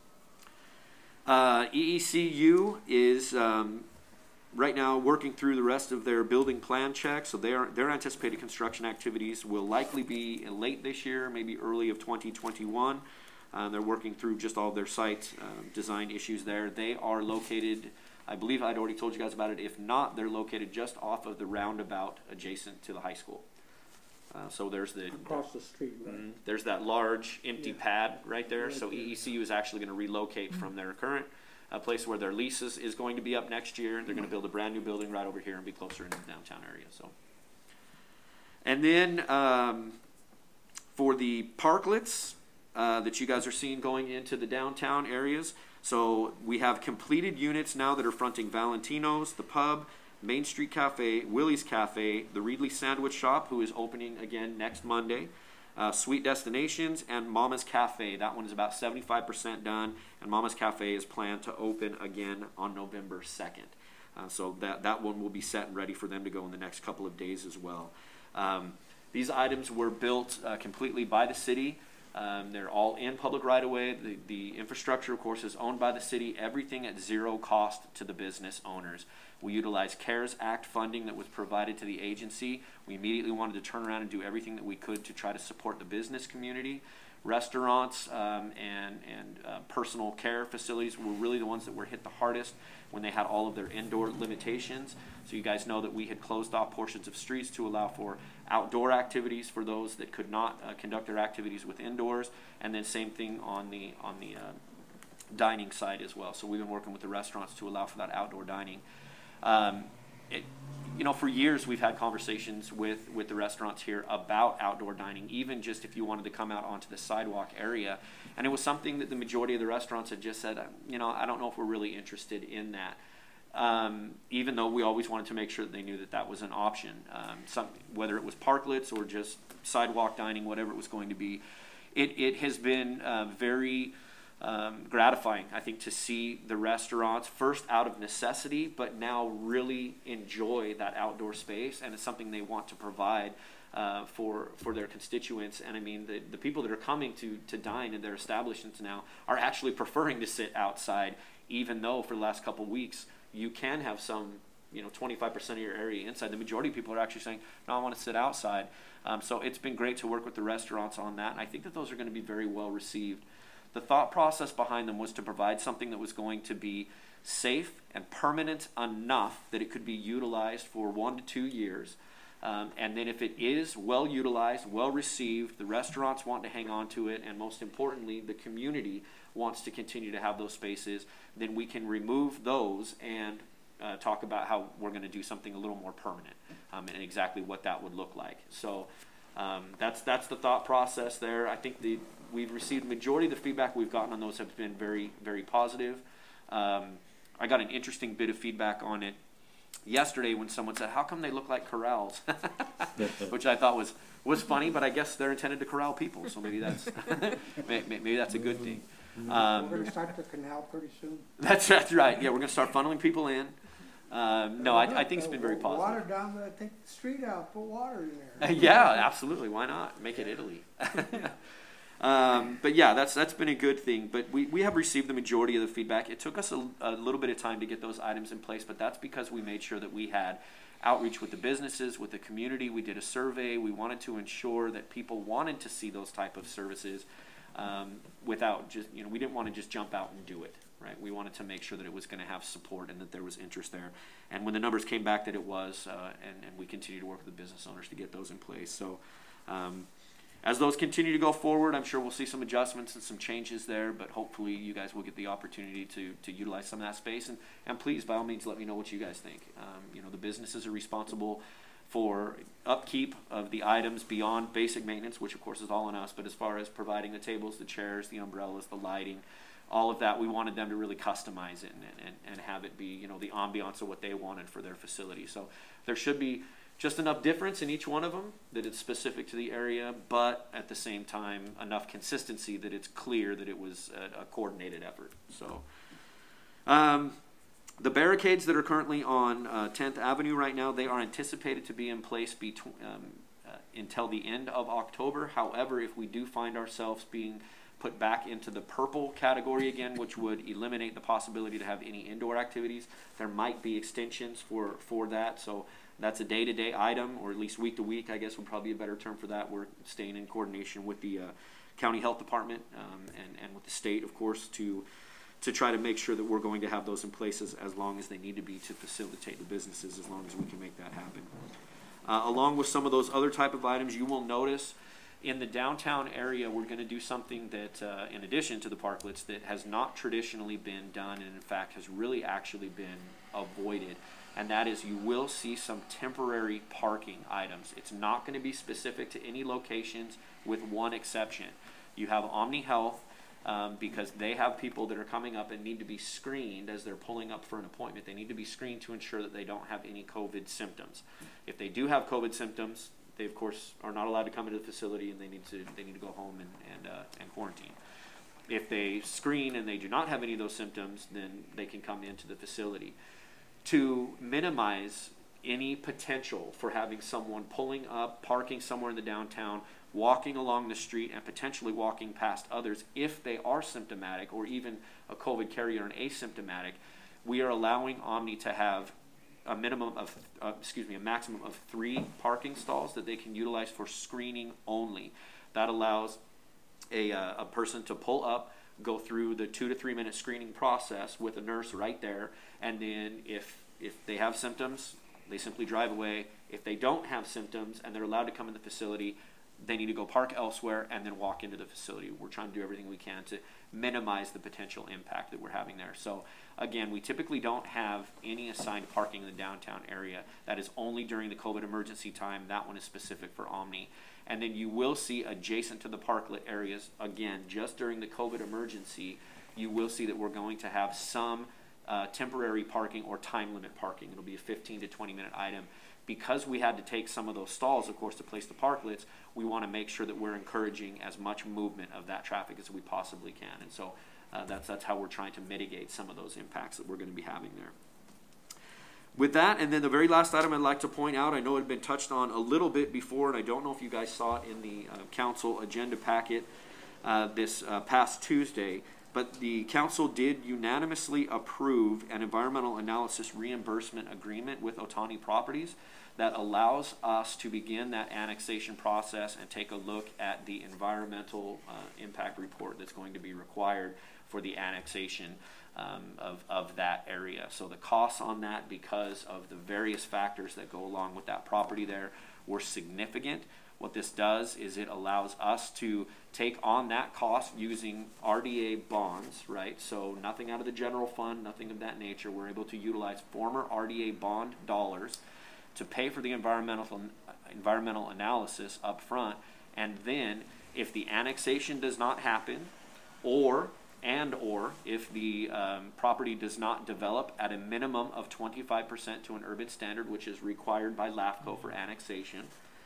EECU is right now working through the rest of their building plan checks. So their anticipated construction activities will likely be late this year, maybe early of 2021. They're working through just all their site design issues there. They are located, I believe I'd already told you guys about it. If not, they're located just off of the roundabout adjacent to the high school. So there's across the street, right? There's that large empty pad right there. So EECU is actually going to relocate from their current place where their lease is going to be up next year. They're going to build a brand new building right over here and be closer into the downtown area. So, and then for the parklets that you guys are seeing going into the downtown areas. So we have completed units now that are fronting Valentino's, the pub, Main Street Cafe, Willie's Cafe, the Reedley Sandwich Shop, who is opening again next Monday, Sweet Destinations, and Mama's Cafe. That one is about 75% done, and Mama's Cafe is planned to open again on November 2nd. So that one will be set and ready for them to go in the next couple of days as well. These items were built completely by the city. They're all in public right of way. The infrastructure, of course, is owned by the city. Everything at zero cost to the business owners. We utilized CARES Act funding that was provided to the agency. We immediately wanted to turn around and do everything that we could to try to support the business community. Restaurants and personal care facilities were really the ones that were hit the hardest when they had all of their indoor limitations. So you guys know that we had closed off portions of streets to allow for outdoor activities for those that could not conduct their activities with indoors, and then same thing on the dining side as well. So we've been working with the restaurants to allow for that outdoor dining. For years we've had conversations with the restaurants here about outdoor dining, even just if you wanted to come out onto the sidewalk area. And it was something that the majority of the restaurants had just said, I don't know if we're really interested in that. Even though we always wanted to make sure that they knew that that was an option. Whether it was parklets or just sidewalk dining, whatever it was going to be. It has been very gratifying, I think, to see the restaurants first out of necessity, but now really enjoy that outdoor space, and it's something they want to provide for their constituents. And I mean, the people that are coming to dine in their establishments now are actually preferring to sit outside, even though for the last couple of weeks you can have some 25% of your area inside. The majority of people are actually saying, no, I want to sit outside. So it's been great to work with the restaurants on that, and I think that those are going to be very well received. The thought process behind them was to provide something that was going to be safe and permanent enough that it could be utilized for 1 to 2 years. And then if it is well utilized, well received, the restaurants want to hang on to it, and most importantly, the community wants to continue to have those spaces, then we can remove those and talk about how we're going to do something a little more permanent and exactly what that would look like. So that's the thought process there. I think we've received the majority of the feedback we've gotten on those have been very, very positive. I got an interesting bit of feedback on it yesterday when someone said, how come they look like corrals? Which I thought was funny, but I guess they're intended to corral people, so maybe that's maybe that's a good thing. We're going to start the canal pretty soon. That's right. Yeah, we're going to start funneling people in. No, I think it's been very positive. Water down, take the street out, put water in there. Yeah, absolutely. Why not? Make it Italy. But yeah, that's been a good thing. But we have received the majority of the feedback. It took us a little bit of time to get those items in place, but that's because we made sure that we had outreach with the businesses, with the community. We did a survey. We wanted to ensure that people wanted to see those type of services without just, we didn't want to just jump out and do it, right? We wanted to make sure that it was going to have support and that there was interest there. And when the numbers came back that it was, and we continue to work with the business owners to get those in place. So as those continue to go forward, I'm sure we'll see some adjustments and some changes there, but hopefully you guys will get the opportunity to utilize some of that space. And please, by all means, let me know what you guys think. The businesses are responsible for upkeep of the items beyond basic maintenance, which of course is all on us, but as far as providing the tables, the chairs, the umbrellas, the lighting, all of that, we wanted them to really customize it and have it be, the ambiance of what they wanted for their facility. So there should be just enough difference in each one of them that it's specific to the area, but at the same time, enough consistency that it's clear that it was a coordinated effort. So the barricades that are currently on 10th Avenue right now, they are anticipated to be in place until the end of October. However, if we do find ourselves being put back into the purple category again, which would eliminate the possibility to have any indoor activities, there might be extensions for that. So that's a day-to-day item, or at least week-to-week, I guess would probably be a better term for that. We're staying in coordination with the county health department and with the state, of course, to try to make sure that we're going to have those in place as long as they need to be to facilitate the businesses, as long as we can make that happen. Along with some of those other type of items, you will notice in the downtown area, we're going to do something that, in addition to the parklets, that has not traditionally been done, and in fact has really actually been avoided. And that is, you will see some temporary parking items. It's not going to be specific to any locations, with one exception. You have Omni Health, because they have people that are coming up and need to be screened as they're pulling up for an appointment. They need to be screened to ensure that they don't have any COVID symptoms. If they do have COVID symptoms, they of course are not allowed to come into the facility, and they need to go home and quarantine. If they screen and they do not have any of those symptoms, then they can come into the facility. To minimize any potential for having someone pulling up, parking somewhere in the downtown, walking along the street, and potentially walking past others if they are symptomatic or even a COVID carrier and asymptomatic, we are allowing Omni to have a maximum of 3 parking stalls that they can utilize for screening only. That allows a person to pull up, go through the 2 to 3 minute screening process with a nurse right there, and then if they have symptoms, they simply drive away. If they don't have symptoms and they're allowed to come in the facility, they need to go park elsewhere and then walk into the facility. We're trying to do everything we can to minimize the potential impact that we're having there. So again, we typically don't have any assigned parking in the downtown area. That is only during the COVID emergency time. That one is specific for Omni. And then you will see adjacent to the parklet areas, again, just during the COVID emergency, you will see that we're going to have some temporary parking or time limit parking. It'll be a 15 to 20 minute item. Because we had to take some of those stalls, of course, to place the parklets, we want to make sure that we're encouraging as much movement of that traffic as we possibly can. And so that's how we're trying to mitigate some of those impacts that we're going to be having there. With that, and then the very last item I'd like to point out, I know it had been touched on a little bit before, and I don't know if you guys saw it in the council agenda packet this past Tuesday, but the council did unanimously approve an environmental analysis reimbursement agreement with Otani Properties that allows us to begin that annexation process and take a look at the environmental impact report that's going to be required for the annexation of that area. So the costs on that, because of the various factors that go along with that property there, were significant. What this does is it allows us to take on that cost using RDA bonds, right? So nothing out of the general fund, nothing of that nature. We're able to utilize former RDA bond dollars to pay for the environmental analysis up front. And then if the annexation does not happen, or if the property does not develop at a minimum of 25% to an urban standard, which is required by LAFCO for annexation,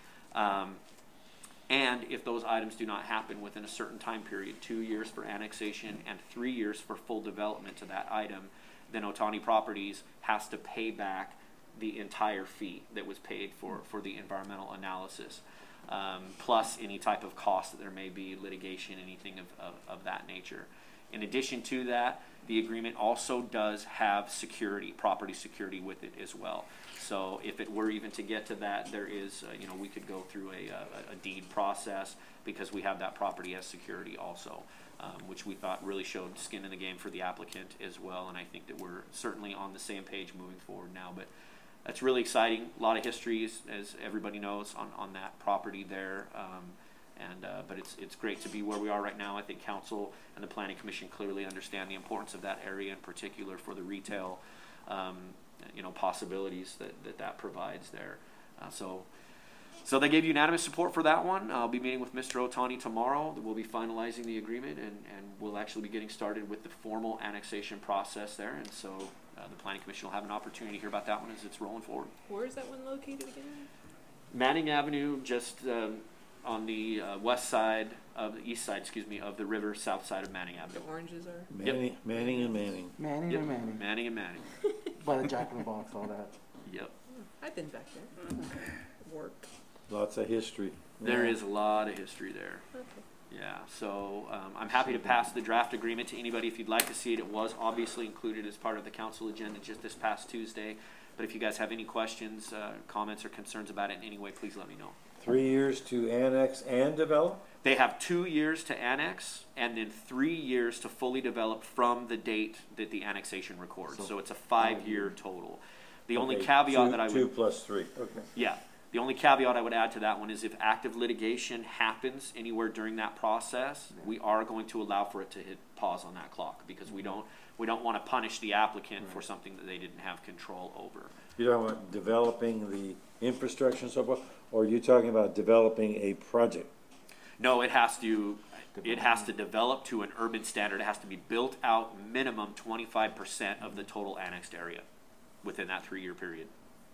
and if those items do not happen within a certain time period, 2 years for annexation and 3 years for full development to that item, then Otani Properties has to pay back the entire fee that was paid for the environmental analysis, plus any type of cost that there may be, litigation, anything of that nature. In addition to that, the agreement also does have security, property security with it as well. So if it were even to get to that, there is, we could go through a deed process because we have that property as security also, which we thought really showed skin in the game for the applicant as well. And I think that we're certainly on the same page moving forward now. But that's really exciting. A lot of history, as everybody knows, on that property there. But it's great to be where we are right now. I think council and the planning commission clearly understand the importance of that area, in particular for the retail possibilities that provides there. So they gave unanimous support for that one. I'll be meeting with Mr. Otani tomorrow. We'll be finalizing the agreement, and we'll actually be getting started with the formal annexation process there. And so the planning commission will have an opportunity to hear about that one as it's rolling forward. Where is that one located again? Manning Avenue, just on the east side of the river, south side of Manning Avenue. The oranges are? Manning and Manning. Manning Yep. and Manning. Manning and Manning. By the Jack in the Box, all that. Yep. I've been back there. Worked. Lots of history. There is a lot of history there. Okay. Yeah, so I'm happy to pass the draft agreement to anybody if you'd like to see it. It was obviously included as part of the council agenda just this past Tuesday. But if you guys have any questions, comments, or concerns about it in any way, please let me know. 3 years to annex and develop? They have 2 years to annex and then 3 years to fully develop from the date that the annexation records. So it's a 5-year total. The only caveat that I would... 2 plus 3, okay. Yeah. The only caveat I would add to that one is if active litigation happens anywhere during that process, we are going to allow for it to hit pause on that clock because we don't want to punish the applicant for something that they didn't have control over. You're talking about developing the infrastructure and so forth, or are you talking about developing a project? No, it has to develop to an urban standard. It has to be built out minimum 25% of the total annexed area within that 3-year period.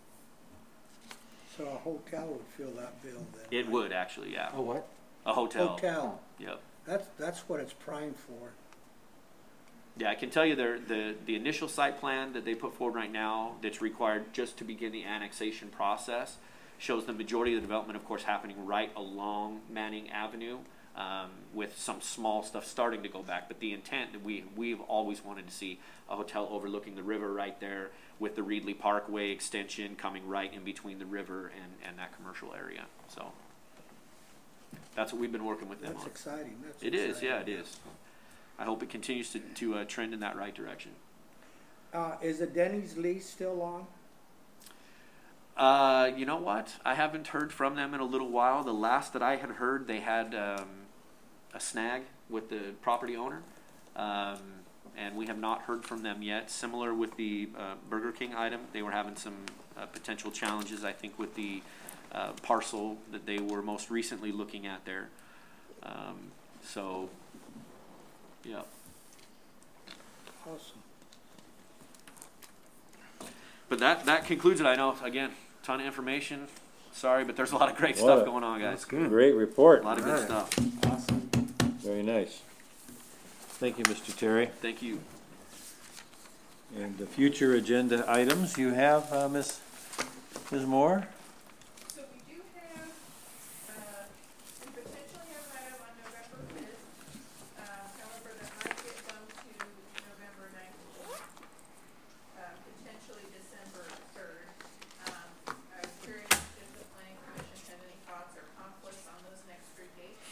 So a hotel would fill that bill then? It would actually, yeah. Oh, what? A hotel. Hotel. Yep. That's what it's primed for. Yeah, I can tell you the initial site plan that they put forward right now that's required just to begin the annexation process shows the majority of the development, of course, happening right along Manning Avenue, with some small stuff starting to go back. But the intent that we've always wanted to see a hotel overlooking the river right there, with the Reedley Parkway extension coming right in between the river and that commercial area. So that's what we've been working with them That's on. exciting. That's It is, exciting. yeah, it is. I hope it continues to trend in that right direction. Is the Denny's lease still on? You know what? I haven't heard from them in a little while. The last that I had heard, they had a snag with the property owner, and we have not heard from them yet. Similar with the Burger King item, they were having some potential challenges, I think, with the parcel that they were most recently looking at there. So, yeah. Awesome. But that concludes it. I know, again, ton of information. Sorry, but there's a lot of great stuff going on, guys. That's good. Great report. A lot of good stuff. Awesome. Very nice. Thank you, Mr. Terry. Thank you. And the future agenda items you have, Ms. Moore? So we do have, we potentially have an item on November 5th. However, that might get bumped to November 19th, potentially December 3rd. I was curious if the planning commission had any thoughts or conflicts on those next three dates.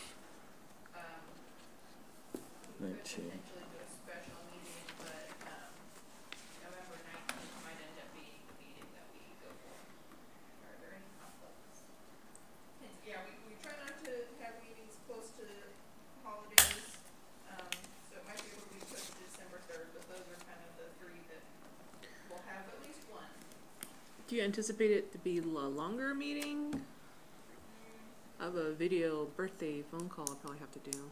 We could 19. potentially do a special meeting, but, November 19th might end up being the meeting that we go for. Are there any conflicts? Yeah, we try not to have meetings close to holidays, so it might be able to be pushed to December 3rd, but those are kind of the three that will have at least one. Do you anticipate it to be a longer meeting? I have a video birthday phone call I'll probably have to do.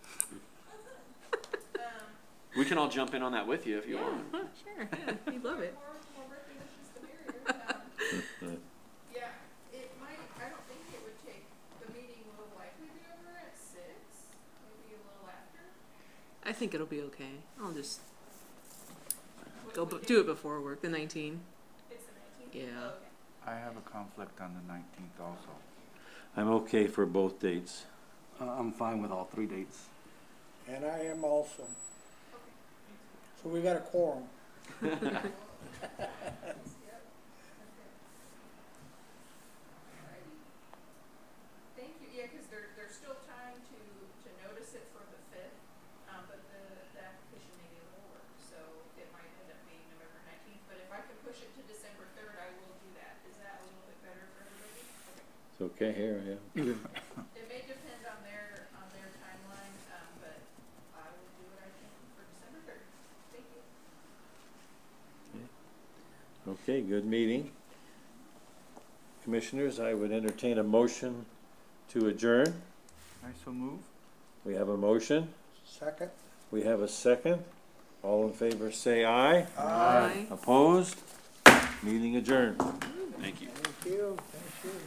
We can all jump in on that with you if you want. Sure, yeah, you'd love it. More birthday wishes the merrier. Yeah, it might, I don't think it would take, the meeting will likely be over at 6, maybe a little after. I think it'll be okay. I'll just do it before work, the 19th. It's the 19th? Yeah. Oh, okay. I have a conflict on the 19th also. I'm okay for both dates. I'm fine with all 3 dates. And I am also. So we got a quorum. Yep. Okay. Alrighty. Thank you. Yeah, because there's still time to notice it for the 5th, but the application may be a little work, so it might end up being November 19th. But if I can push it to December 3rd, I will do that. Is that a little bit better for everybody? Okay. It's okay here, yeah. It may depend on their timeline, but I will do what I can for December 3rd. Thank you. Okay, good meeting. Commissioners, I would entertain a motion to adjourn. I so move. We have a motion. Second? We have a second. All in favor say aye. Aye. Opposed? Meeting adjourned. Thank you. Thank you. Thank you.